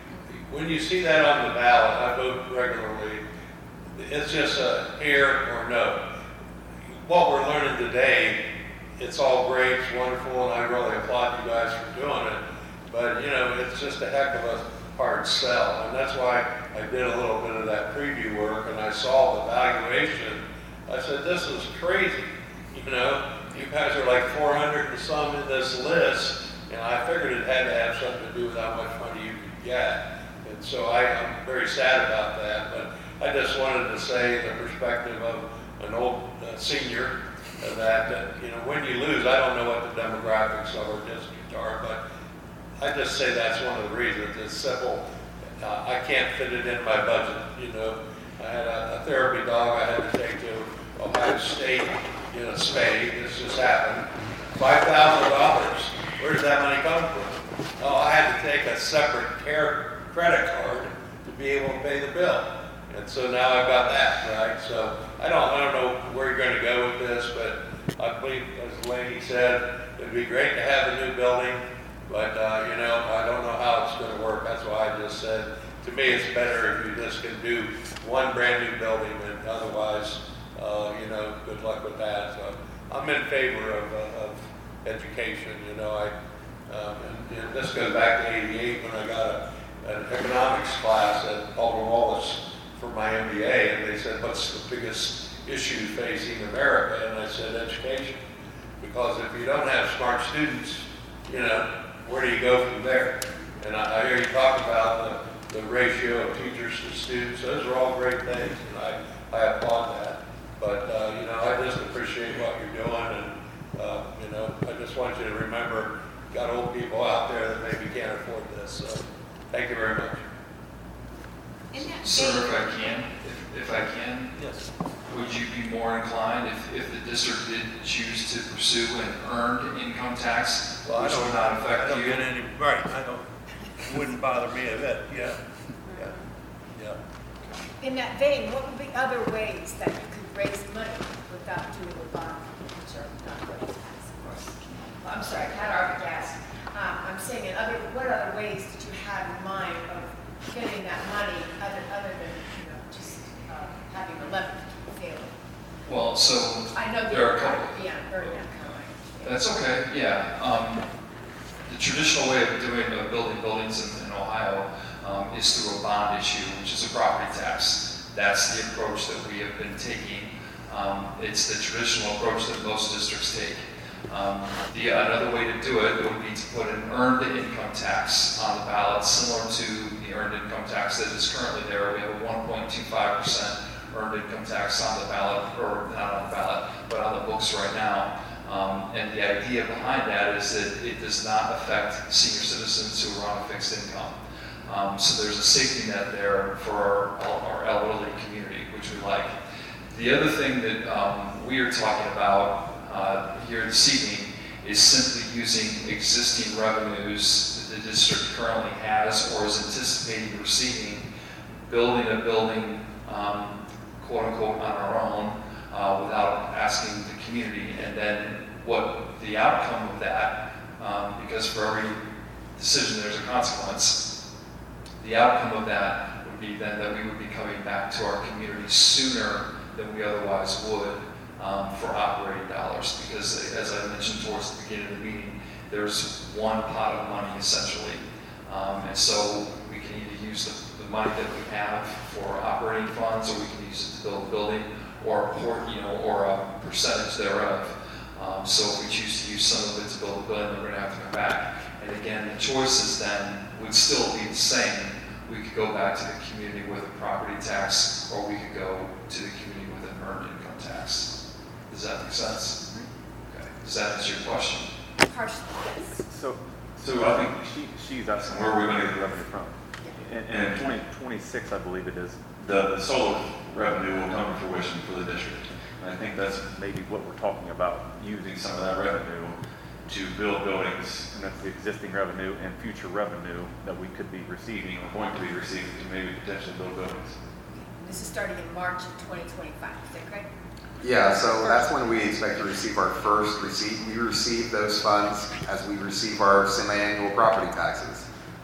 when you see that on the ballot, I vote regularly, it's just a here or no. What we're learning today, it's all great, it's wonderful, and I really applaud you guys for doing it. But, you know, it's just a heck of a hard sell. And that's why I did a little bit of that preview work, and I saw the valuation. I said, this is crazy. You know, you guys are like 400 and some in this list, and I figured it had to have something to do with how much money you could get. And so I'm very sad about that. But I just wanted to say the perspective of an old senior that, you know, when you lose, I don't know what the demographics of our district are, but I just say that's one of the reasons. It's simple. I can't fit it in my budget. You know, I had a therapy dog I had to take to Ohio State in a spay. This just happened. $5,000. Where does that money come from? Oh, I had to take a separate credit card to be able to pay the bill. And so now I've got that, right? So I don't know where you're going to go with this, but I believe, as the lady said, it'd be great to have a new building, but you know, I don't know how it's going to work. That's why I just said, to me, it's better if you just can do one brand new building, and otherwise, you know, good luck with that. So I'm in favor of education. You know, and this goes back to '88 when I got an economics class at Alden Wallace for my MBA, and they said, what's the biggest issue facing America? And I said, education. Because if you don't have smart students, you know, where do you go from there? And I hear you talk about the ratio of teachers to students. Those are all great things, and I applaud that. But, you know, I just appreciate what you're doing, and, you know, I just want you to remember, you've got old people out there that maybe can't afford this. So thank you very much. Sir, if I can, Yes. would you be more inclined if the district did choose to pursue an earned income tax, Well, which would not affect you? Right, wouldn't bother me a bit, yeah. In that vein, what would be other ways that you could raise money without doing a bond, which are not going to pass, of course? I'm sorry, Pat Arvik asked. I'm saying what other ways did you have in mind of getting that money other than, you know, just having a levy failing? Well, so I know there are a couple. Yeah, very kind. That's okay, yeah. The traditional way of building buildings in Ohio is through a bond issue, which is a property tax. That's the approach that we have been taking. It's the traditional approach that most districts take. Another way to do it would be to put an earned income tax on the ballot, similar to the earned income tax that is currently there. We have a 1.25% earned income tax on the ballot, or not on the ballot, but on the books right now. And the idea behind that is that it does not affect senior citizens who are on a fixed income. So there's a safety net there for our elderly community, which we like. The other thing that we are talking about here this evening is simply using existing revenues that the district currently has or is anticipating receiving, building a building, quote unquote, on our own without asking the community. And then what the outcome of that, because for every decision there's a consequence, the outcome of that would be then that we would be coming back to our community sooner than we otherwise would for operating dollars. Because as I mentioned towards the beginning of the meeting, there's one pot of money essentially. And so we can either use the money that we have for operating funds, or we can use it to build a building, or a percentage thereof. So if we choose to use some of it to build a building, then we're going to have to come back. And again, the choices then would still be the same. We could go back to the community with a property tax, or we could go to the community with an earned income tax. Does that make sense? Okay. Does that answer your question? Partially, yes. So I think she's asking where we're going to get the revenue from. And in 2026, I believe it is, The solar revenue will come to fruition for the district. and I think that's maybe what we're talking about, using some of that revenue to build buildings, and that's the existing revenue and future revenue that we could be receiving or going to be receiving to maybe potentially build buildings. This is starting in March of 2025, is that correct? Yeah, so that's when we expect to receive our first receipt. We receive those funds as we receive our semi-annual property taxes.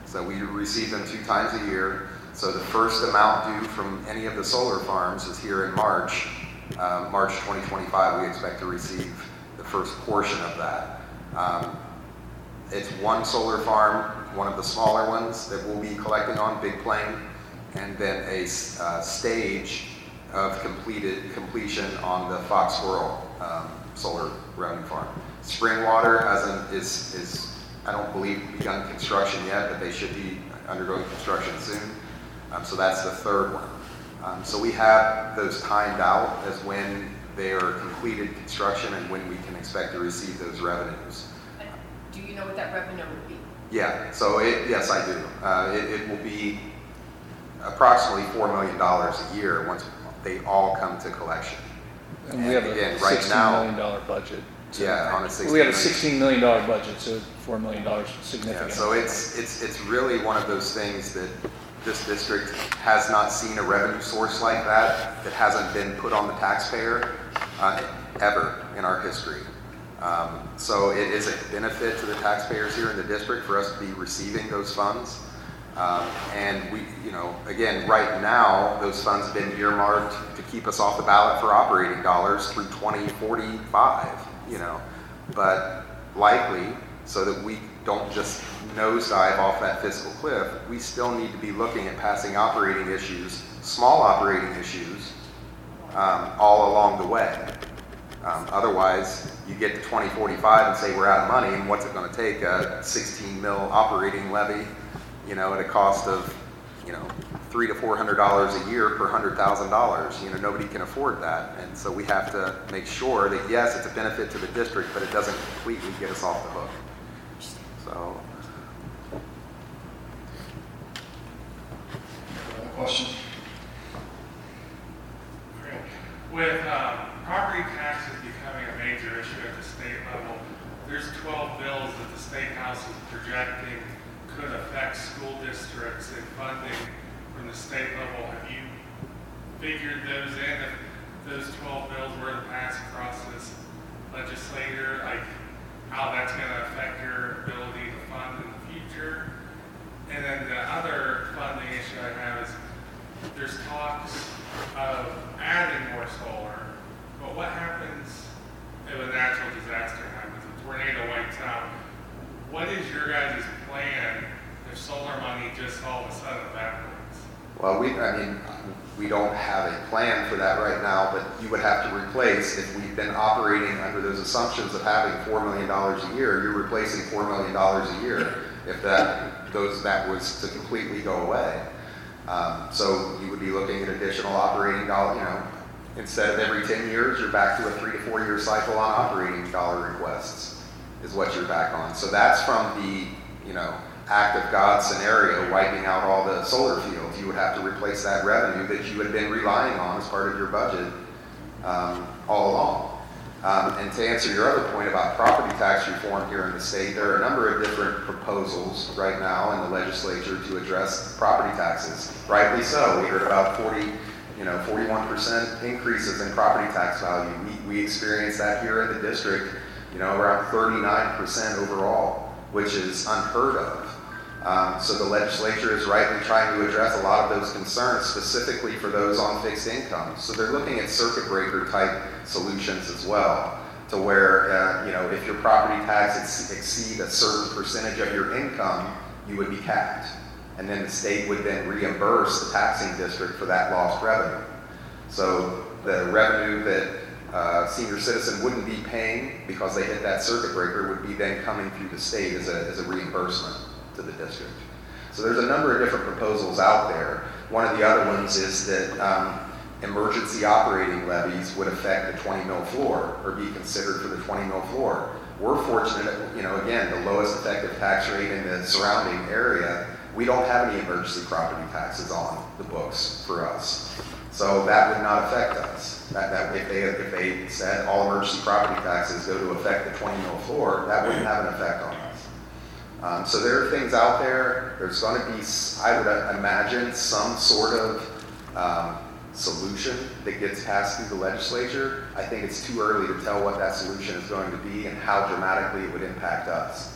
So we receive them 2 times a year. So the first amount due from any of the solar farms is here in March. March 2025, we expect to receive the first portion of that. It's one solar farm, one of the smaller ones that we'll be collecting on, Big Plain, and then a stage of completion on the Fox Squirrel solar revenue farm. Springwater is I don't believe begun construction yet, but they should be undergoing construction soon. So that's the third one. So we have those timed out as when they are completed construction and when we can expect to receive those revenues. Do you know what that revenue would be? Yeah, so yes, I do. It will be approximately $4 million a year once they all come to collection. And we have a $16 million budget. So yeah, on a $16 we have a $16 million budget, so $4 million is significant. Yeah, so it's really one of those things that this district has not seen a revenue source like that hasn't been put on the taxpayer ever in our history. So it is a benefit to the taxpayers here in the district for us to be receiving those funds. And we, again, right now, those funds have been earmarked to keep us off the ballot for operating dollars through 2045, but likely so that we don't just nosedive off that fiscal cliff, we still need to be looking at passing operating issues, small operating issues, all along the way. Otherwise, you get to 2045 and say we're out of money, and what's it going to take? A 16 mil operating levy, at a cost of, $300 to $400 a year per $100,000. Nobody can afford that, and so we have to make sure that yes, it's a benefit to the district, but it doesn't completely get us off the hook. So. Question. With property taxes becoming a major issue at the state level, there's 12 bills that the State House is projecting could affect school districts and funding from the state level. Have you figured those in? If those 12 bills were to pass across this legislature, like how that's going to affect your ability to fund in the future? And then the other funding issue I have is there's talks of adding more solar, but what happens if a natural disaster happens, a tornado wipes out? What is your guys' plan if solar money just all of a sudden evaporates? Well, we don't have a plan for that right now, but you would have to replace, if we've been operating under those assumptions of having $4 million a year, you're replacing $4 million a year if that was to completely go away. So you would be looking at additional operating dollar, instead of every 10 years, you're back to a 3 to 4 year cycle on operating dollar requests is what you're back on. So that's from the, act of God scenario, wiping out all the solar fields. You would have to replace that revenue that you had been relying on as part of your budget all along. And to answer your other point about property tax reform here in the state, there are a number of different proposals right now in the legislature to address property taxes. Rightly so. We heard about 41% increases in property tax value. We experienced that here in the district, around 39% overall, which is unheard of. So the legislature is rightly trying to address a lot of those concerns, specifically for those on fixed incomes. So they're looking at circuit breaker type solutions as well, to where, if your property tax exceed a certain percentage of your income, you would be capped. And then the state would then reimburse the taxing district for that lost revenue. So the revenue that senior citizen wouldn't be paying because they hit that circuit breaker would be then coming through the state as a reimbursement to the district. So there's a number of different proposals out there. One of the other ones is that emergency operating levies would affect the 20 mil floor or be considered for the 20 mil floor. We're fortunate, again, the lowest effective tax rate in the surrounding area. We don't have any emergency property taxes on the books for us. So that would not affect us. That if they said all emergency property taxes go to affect the 20 mil floor, that wouldn't have an effect on us. So there are things out there. There's going to be, I would imagine, some sort of solution that gets passed through the legislature. I think it's too early to tell what that solution is going to be and how dramatically it would impact us.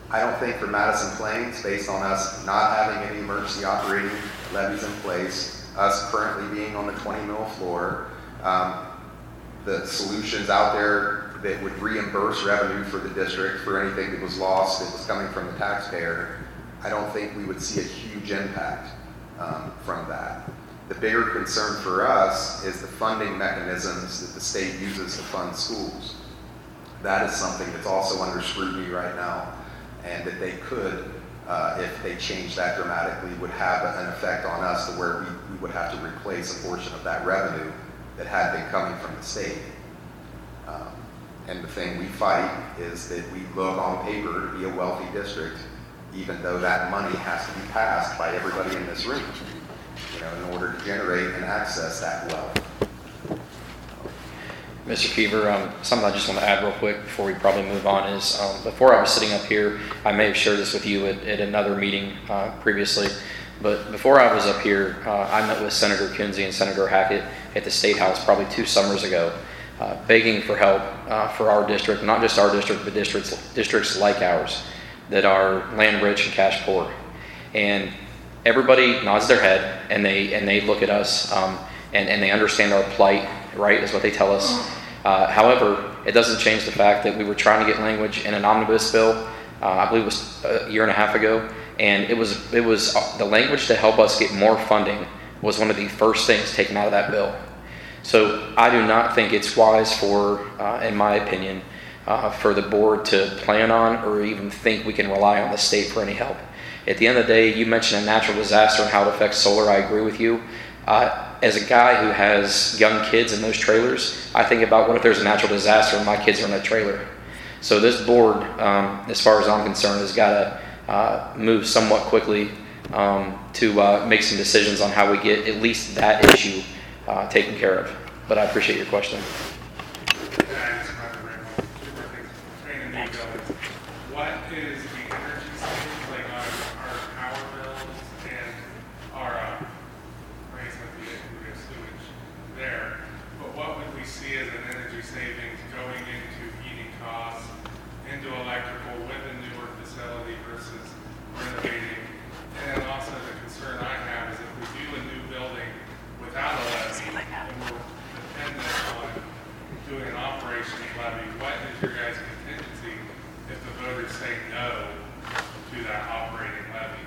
I don't think for Madison Plains, based on us not having any emergency operating levies in place, us currently being on the 20 mil floor, the solutions out there that would reimburse revenue for the district for anything that was lost that was coming from the taxpayer, I don't think we would see a huge impact from that. The bigger concern for us is the funding mechanisms that the state uses to fund schools. That is something that's also under scrutiny right now, and that they could, if they change that dramatically, would have an effect on us to where we would have to replace a portion of that revenue that had been coming from the state. And the thing we fight is that we look on paper to be a wealthy district, even though that money has to be passed by everybody in this room, in order to generate and access that wealth. Mr. Keever, something I just want to add real quick before we probably move on is, before I was sitting up here, I may have shared this with you at another meeting previously, but before I was up here, I met with Senator Kinsey and Senator Hackett at the State House probably 2 summers ago, begging for help for our district, not just our district, but districts like ours that are land rich and cash poor. And everybody nods their head and they look at us and they understand our plight, right, is what they tell us. However, it doesn't change the fact that we were trying to get language in an omnibus bill, I believe it was a year and a half ago, and it was the language to help us get more funding was one of the first things taken out of that bill. So I do not think it's wise for, in my opinion, for the board to plan on or even think we can rely on the state for any help. At the end of the day, you mentioned a natural disaster and how it affects solar. I agree with you. As a guy who has young kids in those trailers, I think about what if there's a natural disaster and my kids are in a trailer. So this board, as far as I'm concerned, has got to move somewhat quickly to make some decisions on how we get at least that issue taken care of. But I appreciate your question. What is the energy savings, like on our power bills and our raising the sewage there? But what would we see as an energy savings going into heating costs, into electrical with a newer facility versus renovating? And also the concern I have is if we do a new building without a levy, and we're dependent on doing an operation levy, what is your guys' contingency if the voters say no to that operating levy?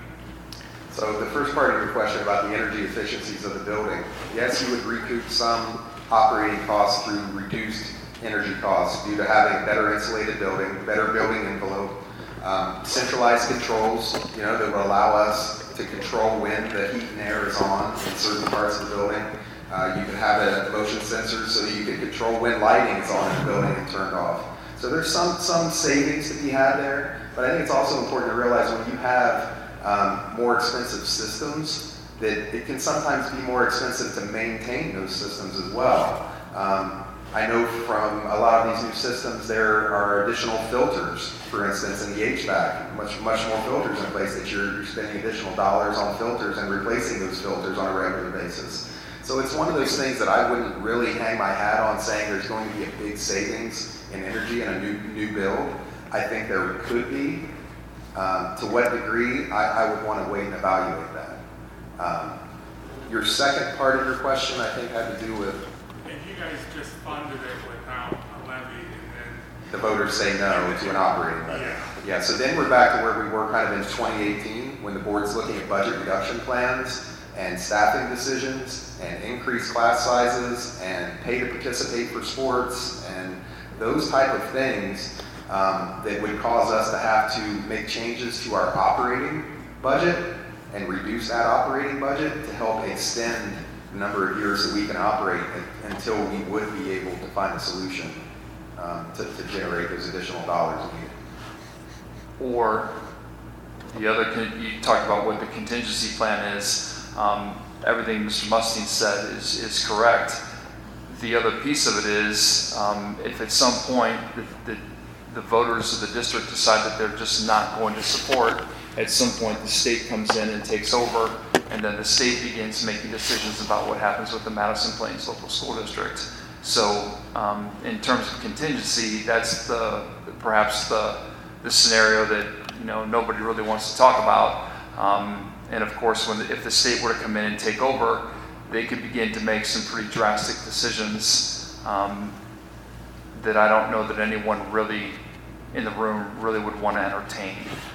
So the first part of your question about the energy efficiencies of the building, yes, you would recoup some operating costs through reduced energy costs due to having better insulated building, better building envelope, centralized controls, that will allow us to control when the heat and air is on in certain parts of the building. You can have a motion sensor so that you can control when lighting is on in the building and turned off. So there's some savings to be had there, but I think it's also important to realize when you have more expensive systems, that it can sometimes be more expensive to maintain those systems as well. I know from a lot of these new systems there are additional filters, for instance, in the HVAC, much more filters in place that you're spending additional dollars on filters and replacing those filters on a regular basis. So it's one of those things that I wouldn't really hang my hat on saying there's going to be a big savings in energy in a new build. I think there could be. To what degree, I would want to wait and evaluate that. Your second part of your question, I think, had to do with If you guys just funded it without a levy and then the voters say no to an operating levy. Yeah, so then we're back to where we were kind of in 2018 when the board's looking at budget reduction plans and staffing decisions and increased class sizes and pay to participate for sports and those type of things that would cause us to have to make changes to our operating budget and reduce that operating budget to help extend the number of years that we can operate until we would be able to find a solution to generate those additional dollars needed. Or the other, you talked about what the contingency plan is. Everything Mr. Mustine said is correct. The other piece of it is if at some point the voters of the district decide that they're just not going to support, at some point the state comes in and takes over, and then the state begins making decisions about what happens with the Madison Plains Local School District. So in terms of contingency, that's perhaps the scenario nobody really wants to talk about. And of course, if the state were to come in and take over, they could begin to make some pretty drastic decisions that I don't know that anyone really in the room really would want to entertain.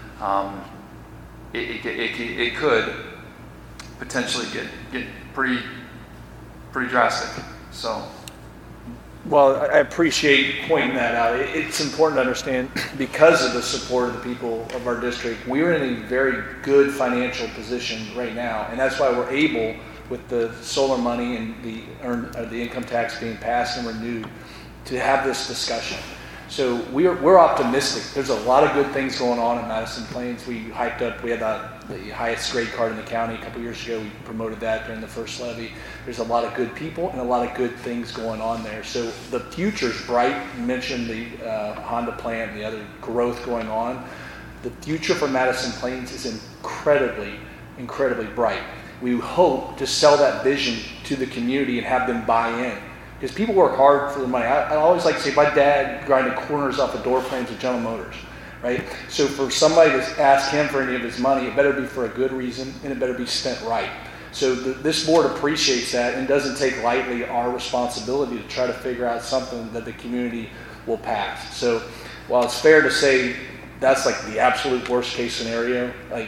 It could potentially get pretty drastic. So. Well, I appreciate pointing that out. It's important to understand, because of the support of the people of our district, we're in a very good financial position right now, and that's why we're able, with the solar money and the income tax being passed and renewed, to have this discussion. So we're optimistic. There's a lot of good things going on in Madison Plains. We had the highest grade card in the county a couple years ago. We promoted that during the first levy. There's a lot of good people and a lot of good things going on there. So the future's bright. You mentioned the Honda plant and the other growth going on. The future for Madison Plains is incredibly, incredibly bright. We hope to sell that vision to the community and have them buy in. Because people work hard for the money. I always like to say, my dad grinded corners off of door frames with General Motors, right? So for somebody to ask him for any of his money, it better be for a good reason, and it better be spent right. So this board appreciates that and doesn't take lightly our responsibility to try to figure out something that the community will pass. So while it's fair to say that's like the absolute worst case scenario, like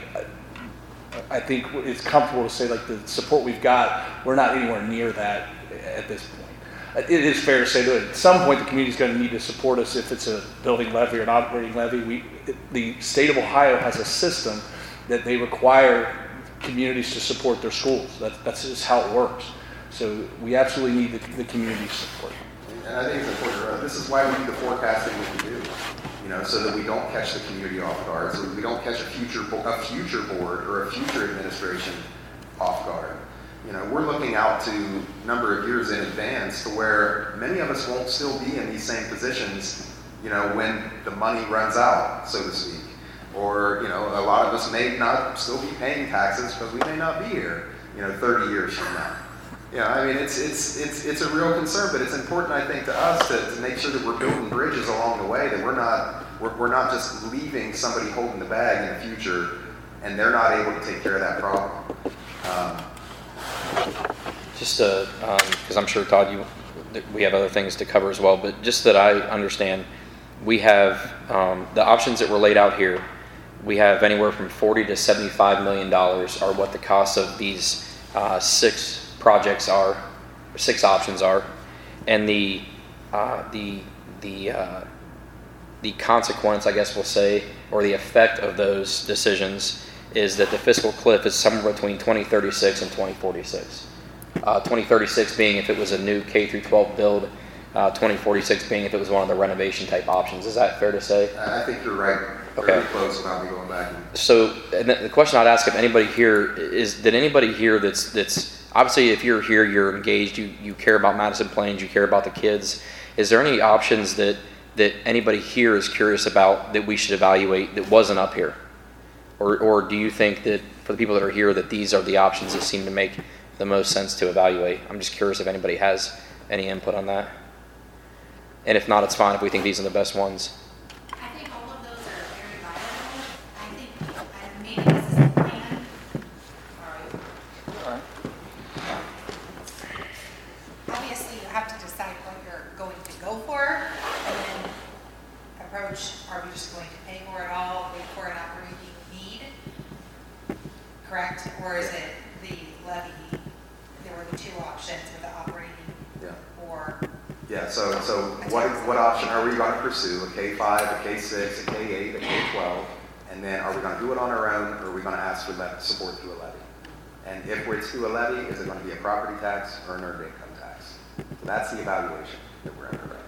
I think it's comfortable to say, like, the support we've got, we're not anywhere near that at this point. It is fair to say that at some point the community is going to need to support us if it's a building levy or an operating levy. The state of Ohio has a system that they require communities to support their schools. That's just how it works. So we absolutely need the community support. And I think it's important. This is why we do the forecasting that we do, so that we don't catch the community off guard, so that we don't catch a future board or a future administration off guard. We're looking out to a number of years in advance to where many of us won't still be in these same positions, when the money runs out, so to speak. Or, a lot of us may not still be paying taxes because we may not be here, 30 years from now. It's a real concern, but it's important, I think, to us to make sure that we're building bridges along the way, that we're not just leaving somebody holding the bag in the future and they're not able to take care of that problem. Just because I'm sure, Todd, we have other things to cover as well, but just that I understand, we have the options that were laid out here. We have anywhere from $40 to $75 million are what the cost of these 6 projects are, 6 options are, and the consequence, I guess we'll say, or the effect of those decisions is that the fiscal cliff is somewhere between 2036 and 2046. 2036 being if it was a new K through 12 build, 2046 being if it was one of the renovation type options. Is that fair to say? I think you're right. Okay. Very close without me going back. So and the question I'd ask if anybody here is, did anybody here that's obviously if you're here, you're engaged, you care about Madison Plains, you care about the kids. Is there any options that anybody here is curious about that we should evaluate that wasn't up here? Or do you think that for the people that are here that these are the options that seem to make the most sense to evaluate? I'm just curious if anybody has any input on that. And if not, it's fine if we think these are the best ones. I think all of those are very viable. I think maybe this is the plan. All right. Obviously, you have to decide what you're going to go for, and then approach, are we just going to pay for it all, wait for an operating need? Correct? Or is it the levy? There were the 2 options with the operating or... Yeah, so what option are we going to pursue? A K-5, a K-6, a K-8, a K-12? And then are we going to do it on our own, or are we going to ask for support through a levy? And if it's through a levy, is it going to be a property tax or an earned income tax? So that's the evaluation that we're under right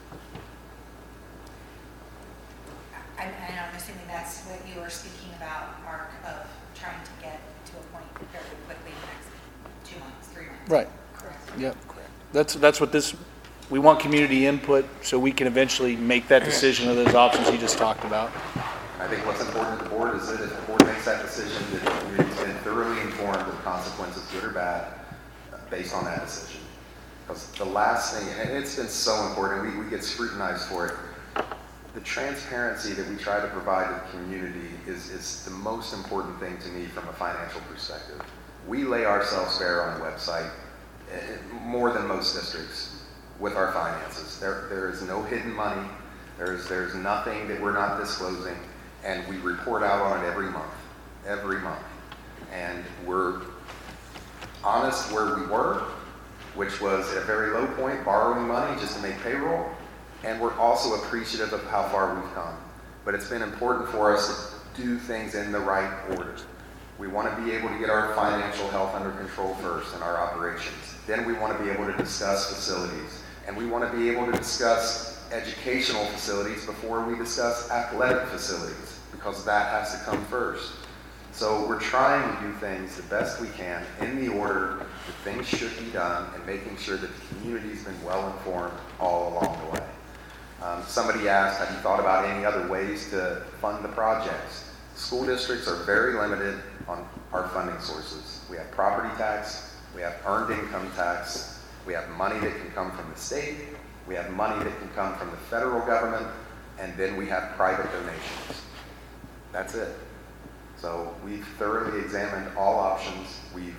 now. And I'm assuming that's what you were speaking about, Mark, of trying to get to a point very quickly in the next 2 months, 3 months. Right. Correct. Yep. Correct. That's what this. We want community input so we can eventually make that decision of those options you just talked about. I think what's important to the board is that if the board makes that decision, that the community's been thoroughly informed of the consequences, good or bad, based on that decision. Because the last thing, and it's been so important, we get scrutinized for it, the transparency that we try to provide to the community is the most important thing to me from a financial perspective. We lay ourselves bare on the website more than most districts with our finances. There is no hidden money. There's nothing that we're not disclosing, and we report out on it every month. And we're honest where we were, which was at a very low point, borrowing money just to make payroll, and we're also appreciative of how far we've come. But it's been important for us to do things in the right order. We want to be able to get our financial health under control first in our operations. Then we want to be able to discuss facilities, and we want to be able to discuss educational facilities before we discuss athletic facilities, because that has to come first. So we're trying to do things the best we can in the order that things should be done, and making sure that the community's been well informed all along the way. Somebody asked, have you thought about any other ways to fund the projects? School districts are very limited on our funding sources. We have property tax, we have earned income tax, we have money that can come from the state, we have money that can come from the federal government, and then we have private donations. That's it. So we've thoroughly examined all options. We've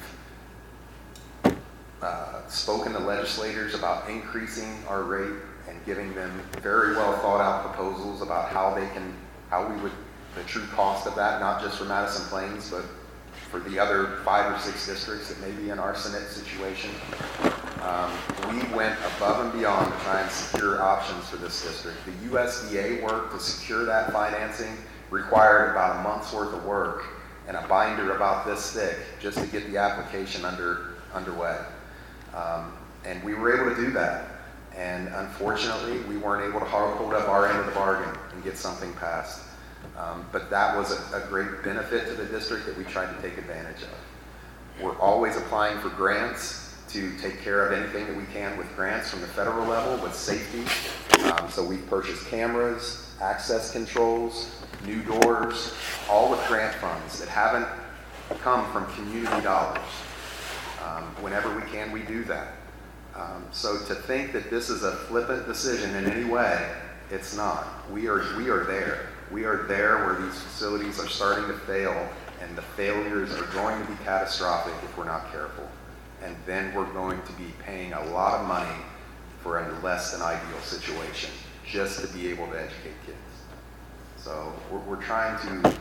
spoken to legislators about increasing our rate and giving them very well thought out proposals about the true cost of that, not just for Madison Plains, but for the other 5 or 6 districts that may be in our Senate situation. We went above and beyond to try and secure options for this district. The USDA work to secure that financing required about a month's worth of work and a binder about this thick just to get the application underway. And we were able to do that. And unfortunately, we weren't able to hold up our end of the bargain and get something passed. But that was a great benefit to the district that we tried to take advantage of. We're always applying for grants to take care of anything that we can with grants from the federal level with safety. So we've purchased cameras, access controls, new doors, all with grant funds that haven't come from community dollars. Whenever we can, we do that. So to think that this is a flippant decision in any way, it's not. We are there. We are there where these facilities are starting to fail, and the failures are going to be catastrophic if we're not careful. And then we're going to be paying a lot of money for a less than ideal situation just to be able to educate kids. So we're trying to,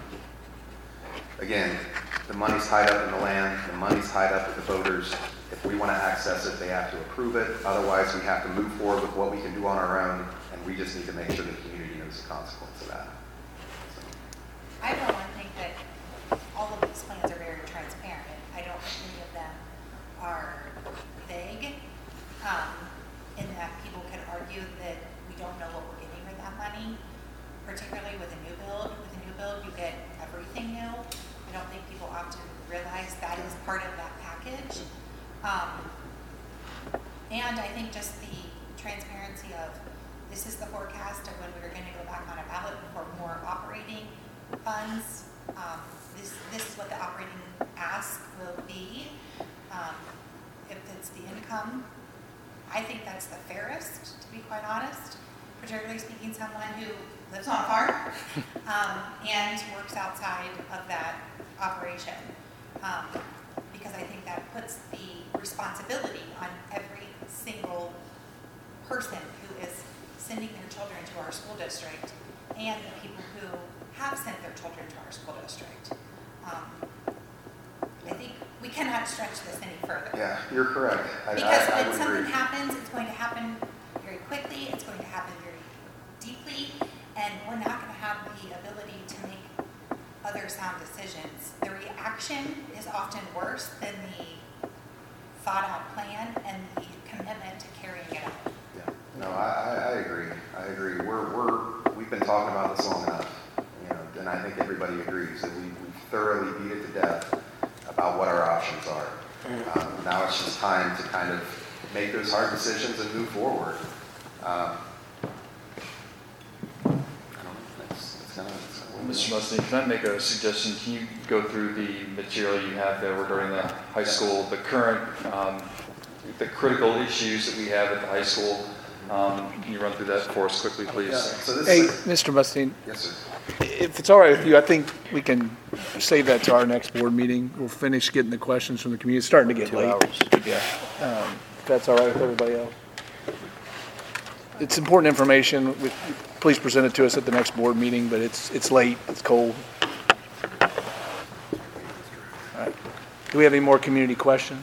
again, the money's tied up in the land, the money's tied up with the voters. If we want to access it, they have to approve it. Otherwise, we have to move forward with what we can do on our own, and we just need to make sure the community knows the consequence of that. I don't think that all of these plans are very transparent. I don't think any of them are vague, in that people can argue that we don't know what we're getting with that money, particularly with a new build. With a new build, you get everything new. I don't think people often realize that is part of that package. And I think just the transparency of this is the forecast of when we're going to go back on a ballot for more operating funds. This is what the operating ask will be. If it's the income, I think that's the fairest, to be quite honest, particularly speaking someone who lives on a farm and works outside of that operation. Because I think that puts the responsibility on every single person who is sending their children to our school district and the people who have sent their children to our school district. I think we cannot stretch this any further. Yeah, you're correct. Because I when would something agree. happens, it's going to happen very quickly, it's going to happen very deeply, and we're not going to have the ability to make other sound decisions. The reaction is often worse than the thought out plan and the commitment to carrying it out. Yeah. No, I agree. I agree. We've been talking about this long enough, and I think everybody agrees that we've thoroughly beat it to death about what our options are. Now it's just time to kind of make those hard decisions and move forward. I don't know. That's kind of. Mr. Musney, can I make a suggestion? Can you go through the material you have there regarding the high school, the current, the critical issues that we have at the high school, Can you run through that for us quickly, please? So this Hey, is, Mr. Mustine, yes, sir. if it's all right with you, I think we can save that to our next board meeting. We'll finish getting the questions from the community. It's starting to get 2 late. hours. Yeah. If that's all right with everybody else. It's important information. Please present it to us at the next board meeting, but it's late, it's cold. All right. Do we have any more community questions?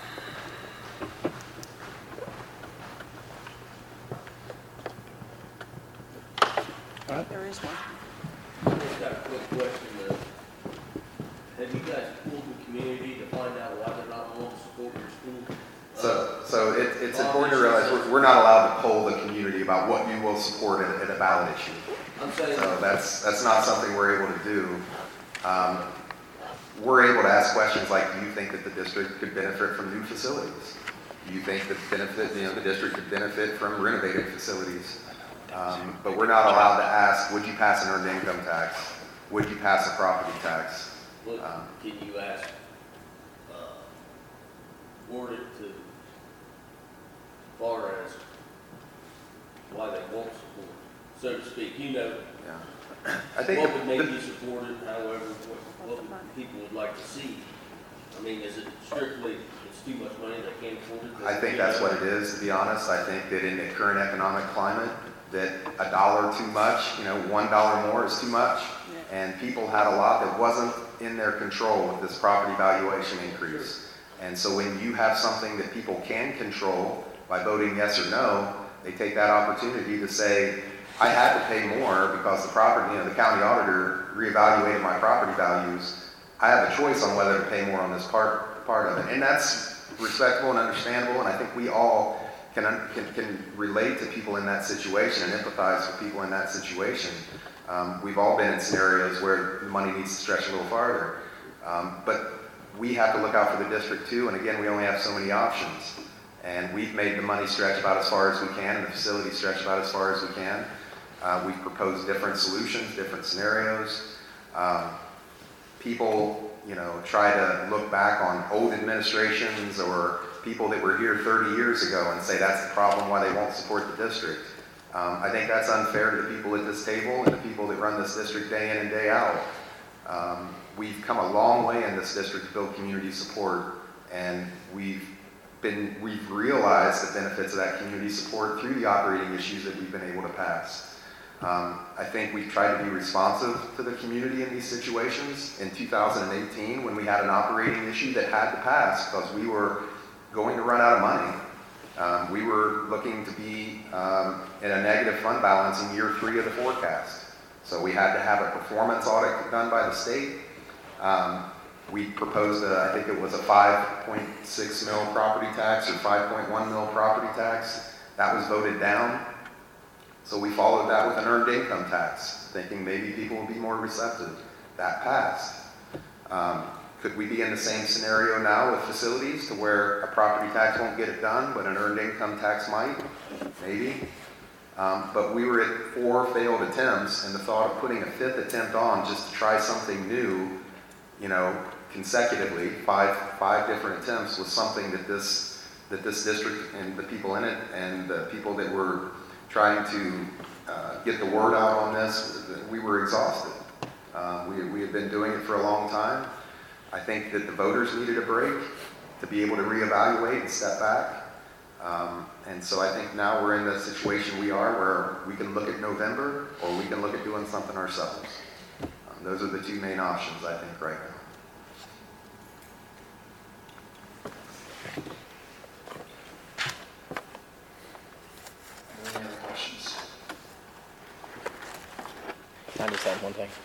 There is one. Just got a quick question. Have you guys pulled the community to find out why they're not willing to support your school? So it's important to realize we're not allowed to poll the community about what you will support at a ballot issue. I'm saying. So that's not something we're able to do. We're able to ask questions like, do you think that the district could benefit from new facilities? Do you think that the district could benefit from renovated facilities? But we're not allowed to ask, would you pass an earned income tax? Would you pass a property tax? Look, can you ask, word it to, far as why they won't support, so to speak, Yeah. I think what would make you support it, however, what people would like to see? I mean, is it strictly, it's too much money, they can't afford it? I think that's what it is, to be honest. I think that in the current economic climate, that $1 too much, $1 more is too much. And people had a lot that wasn't in their control with this property valuation increase. And so when you have something that people can control by voting yes or no, they take that opportunity to say, I had to pay more because the county auditor reevaluated my property values. I have a choice on whether to pay more on this part of it. And that's respectable and understandable, and I think we all can relate to people in that situation and empathize with people in that situation. We've all been in scenarios where the money needs to stretch a little farther. But we have to look out for the district too, and again, we only have so many options. And we've made the money stretch about as far as we can, and the facility stretch about as far as we can. We've proposed different solutions, different scenarios. People, try to look back on old administrations or people that were here 30 years ago and say that's the problem why they won't support the district. I think that's unfair to the people at this table and the people that run this district day in and day out. We've come a long way in this district to build community support, and we've realized the benefits of that community support through the operating issues that we've been able to pass. I think we've tried to be responsive to the community in these situations. In 2018, when we had an operating issue that had to pass because we were going to run out of money, we were looking to be in a negative fund balance in year 3 of the forecast. So we had to have a performance audit done by the state. We proposed, I think it was a 5.6 mil property tax or 5.1 mil property tax. That was voted down. So we followed that with an earned income tax, thinking maybe people would be more receptive. That passed. Could we be in the same scenario now with facilities to where a property tax won't get it done, but an earned income tax might? Maybe. But we were at 4 failed attempts, and the thought of putting a 5th attempt on just to try something new, consecutively, five different attempts was something that this district and the people in it and the people that were trying to get the word out on this, we were exhausted. We had been doing it for a long time. I think that the voters needed a break to be able to reevaluate and step back. And so I think now we're in the situation we are where we can look at November or we can look at doing something ourselves. Those are the 2 main options, I think, right now. Any other questions? I just had one thing.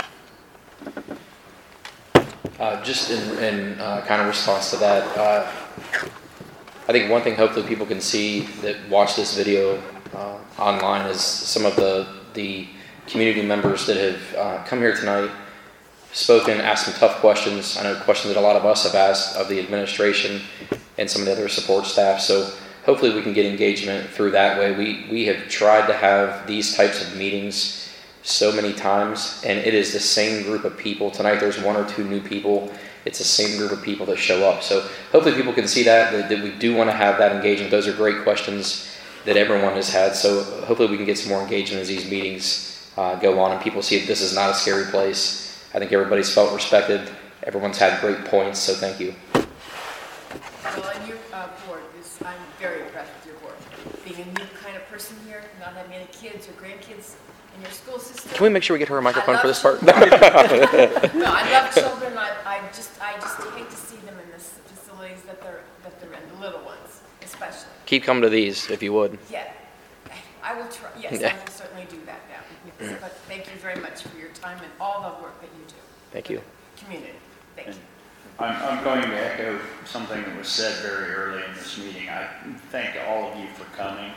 Just in kind of response to that, I think one thing hopefully people can see that watch this video online is some of the community members that have come here tonight, spoken, asked some tough questions. I know questions that a lot of us have asked of the administration and some of the other support staff. So hopefully we can get engagement through that way. We have tried to have these types of meetings so many times, and it is the same group of people. Tonight there's 1 or 2 new people. It's the same group of people that show up. So hopefully people can see that we do want to have that engagement. Those are great questions. that everyone has had. So hopefully we can get some more engagement as these meetings go on and people see that this is not a scary place. I think everybody's felt respected. Everyone's had great points, so thank you. Well, and your board is, I'm very impressed with your board. Being a new kind of person here, not having any kids or grandkids in your school system. Can we make sure we get her a microphone for this part? No, I love children. I just hate to see them in the facilities that they're in, the little ones, especially. Keep coming to these if you would. Yeah, I will try. Yes, Yeah. I will certainly do that now. Yes, but thank you very much for your time and all the work that you do. Thank you. Community. Thank you. I'm going to echo something that was said very early in this meeting. I thank all of you for coming.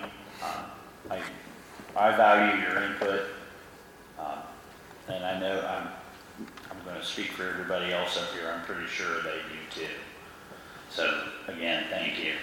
I value your input, and I know I'm going to speak for everybody else up here. I'm pretty sure they do too. So again, thank you.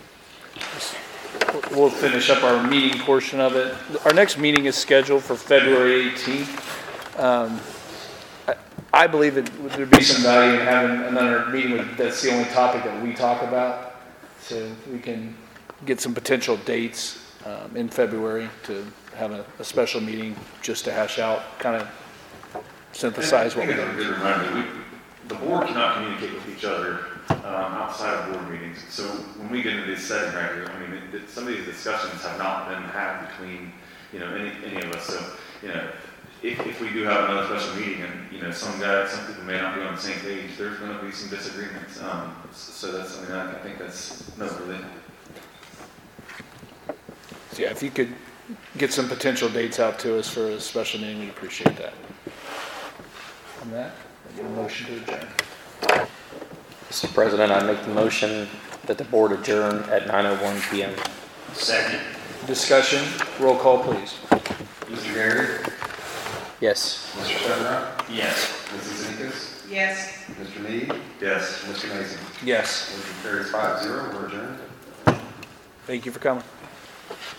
We'll finish up our meeting portion of it. Our next meeting is scheduled for February 18th. I believe there'd be some value in having another meeting that's the only topic that we talk about. So we can get some potential dates in February to have a special meeting just to hash out, kind of synthesize what I we're think doing. it's a good reminder. The board cannot communicate with each other outside of board meetings. So when we get into this setting right here, I mean, some of these discussions have not been had between, any of us. So, if we do have another special meeting and, some people may not be on the same page, there's going to be some disagreements. So that's, I think that's noteworthy. So yeah, if you could get some potential dates out to us for a special meeting, we'd appreciate that. On that, I get a motion to adjourn. Mr. President, I make the motion that the board adjourn at 9:01 p.m. Second. Discussion, roll call, please. Mr. Garrett? Yes. Mr. Stemrock? Yes. Mrs. Zekas? Yes. Mr. Meade? Yes. Mr. Mason? Yes. Motion carries 5-0. We're adjourned. Thank you for coming.